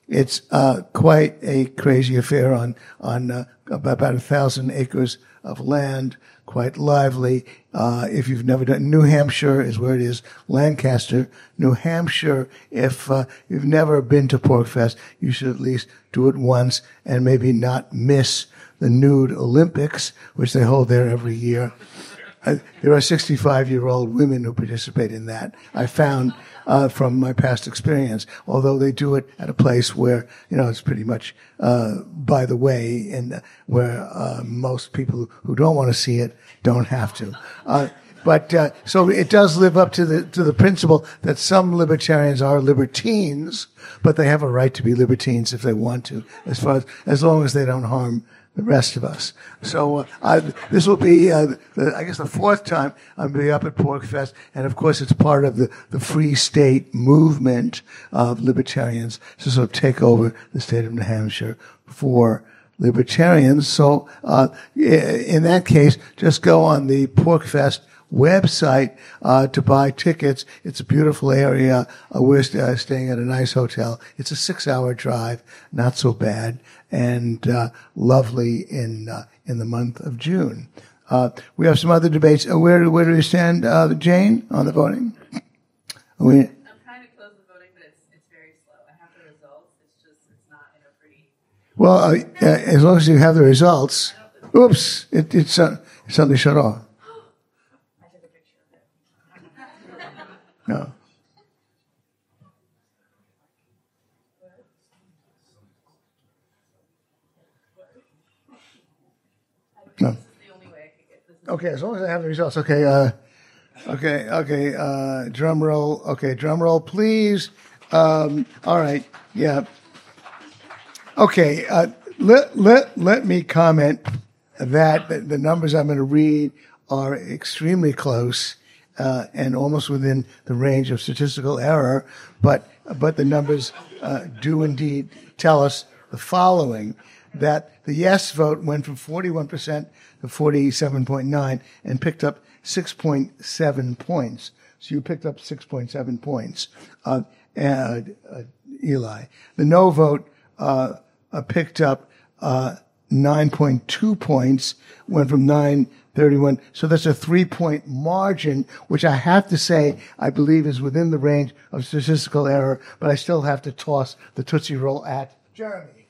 it's uh, quite a crazy affair on on uh, about a thousand acres of land, quite lively. Uh, if you've never done, New Hampshire is where it is, Lancaster, New Hampshire. If uh, you've never been to PorcFest, you should at least do it once and maybe not miss the Nude Olympics, which they hold there every year. Uh, there are sixty-five-year-old women who participate in that. I found uh, from my past experience, although they do it at a place where, you know, it's pretty much uh, by the way, and where uh, most people who don't want to see it don't have to. Uh, but uh, so it does live up to the to the principle that some libertarians are libertines, but they have a right to be libertines if they want to, as far as as long as they don't harm the rest of us. So uh, I, this will be, uh, the, I guess, the fourth time I'm going to be up at PorcFest, and of course it's part of the, the Free State movement of libertarians to sort of take over the state of New Hampshire for libertarians. So uh, in that case, just go on the PorcFest website uh, to buy tickets. It's a beautiful area. Uh, we're uh, staying at a nice hotel. It's a six-hour drive, not so bad, and uh, lovely in uh, in the month of June. Uh, we have some other debates. Uh, where where do we stand, uh, Jane, on the voting? We, I'm trying to close the voting, but it's it's very slow. I have the results. It's just it's not in a pretty. well, uh, uh, as long as you have the results. Oops! It it's uh, it suddenly shut off. No. No. Okay, as long as I have the results. Okay, uh, okay, okay, uh, drum roll. Okay, drum roll, please. Um, all right, yeah. Okay, uh, let, let, let me comment that the, the numbers I'm going to read are extremely close. Uh, and almost within the range of statistical error, but but the numbers uh, do indeed tell us the following: that the yes vote went from forty-one percent to forty-seven point nine and picked up six point seven points. So you picked up six point seven points, uh, and, uh, Eli. The no vote uh, uh, picked up uh, nine point two points, went from nine. thirty-one. So that's a three-point margin, which I have to say I believe is within the range of statistical error, but I still have to toss the Tootsie Roll at Jeremy.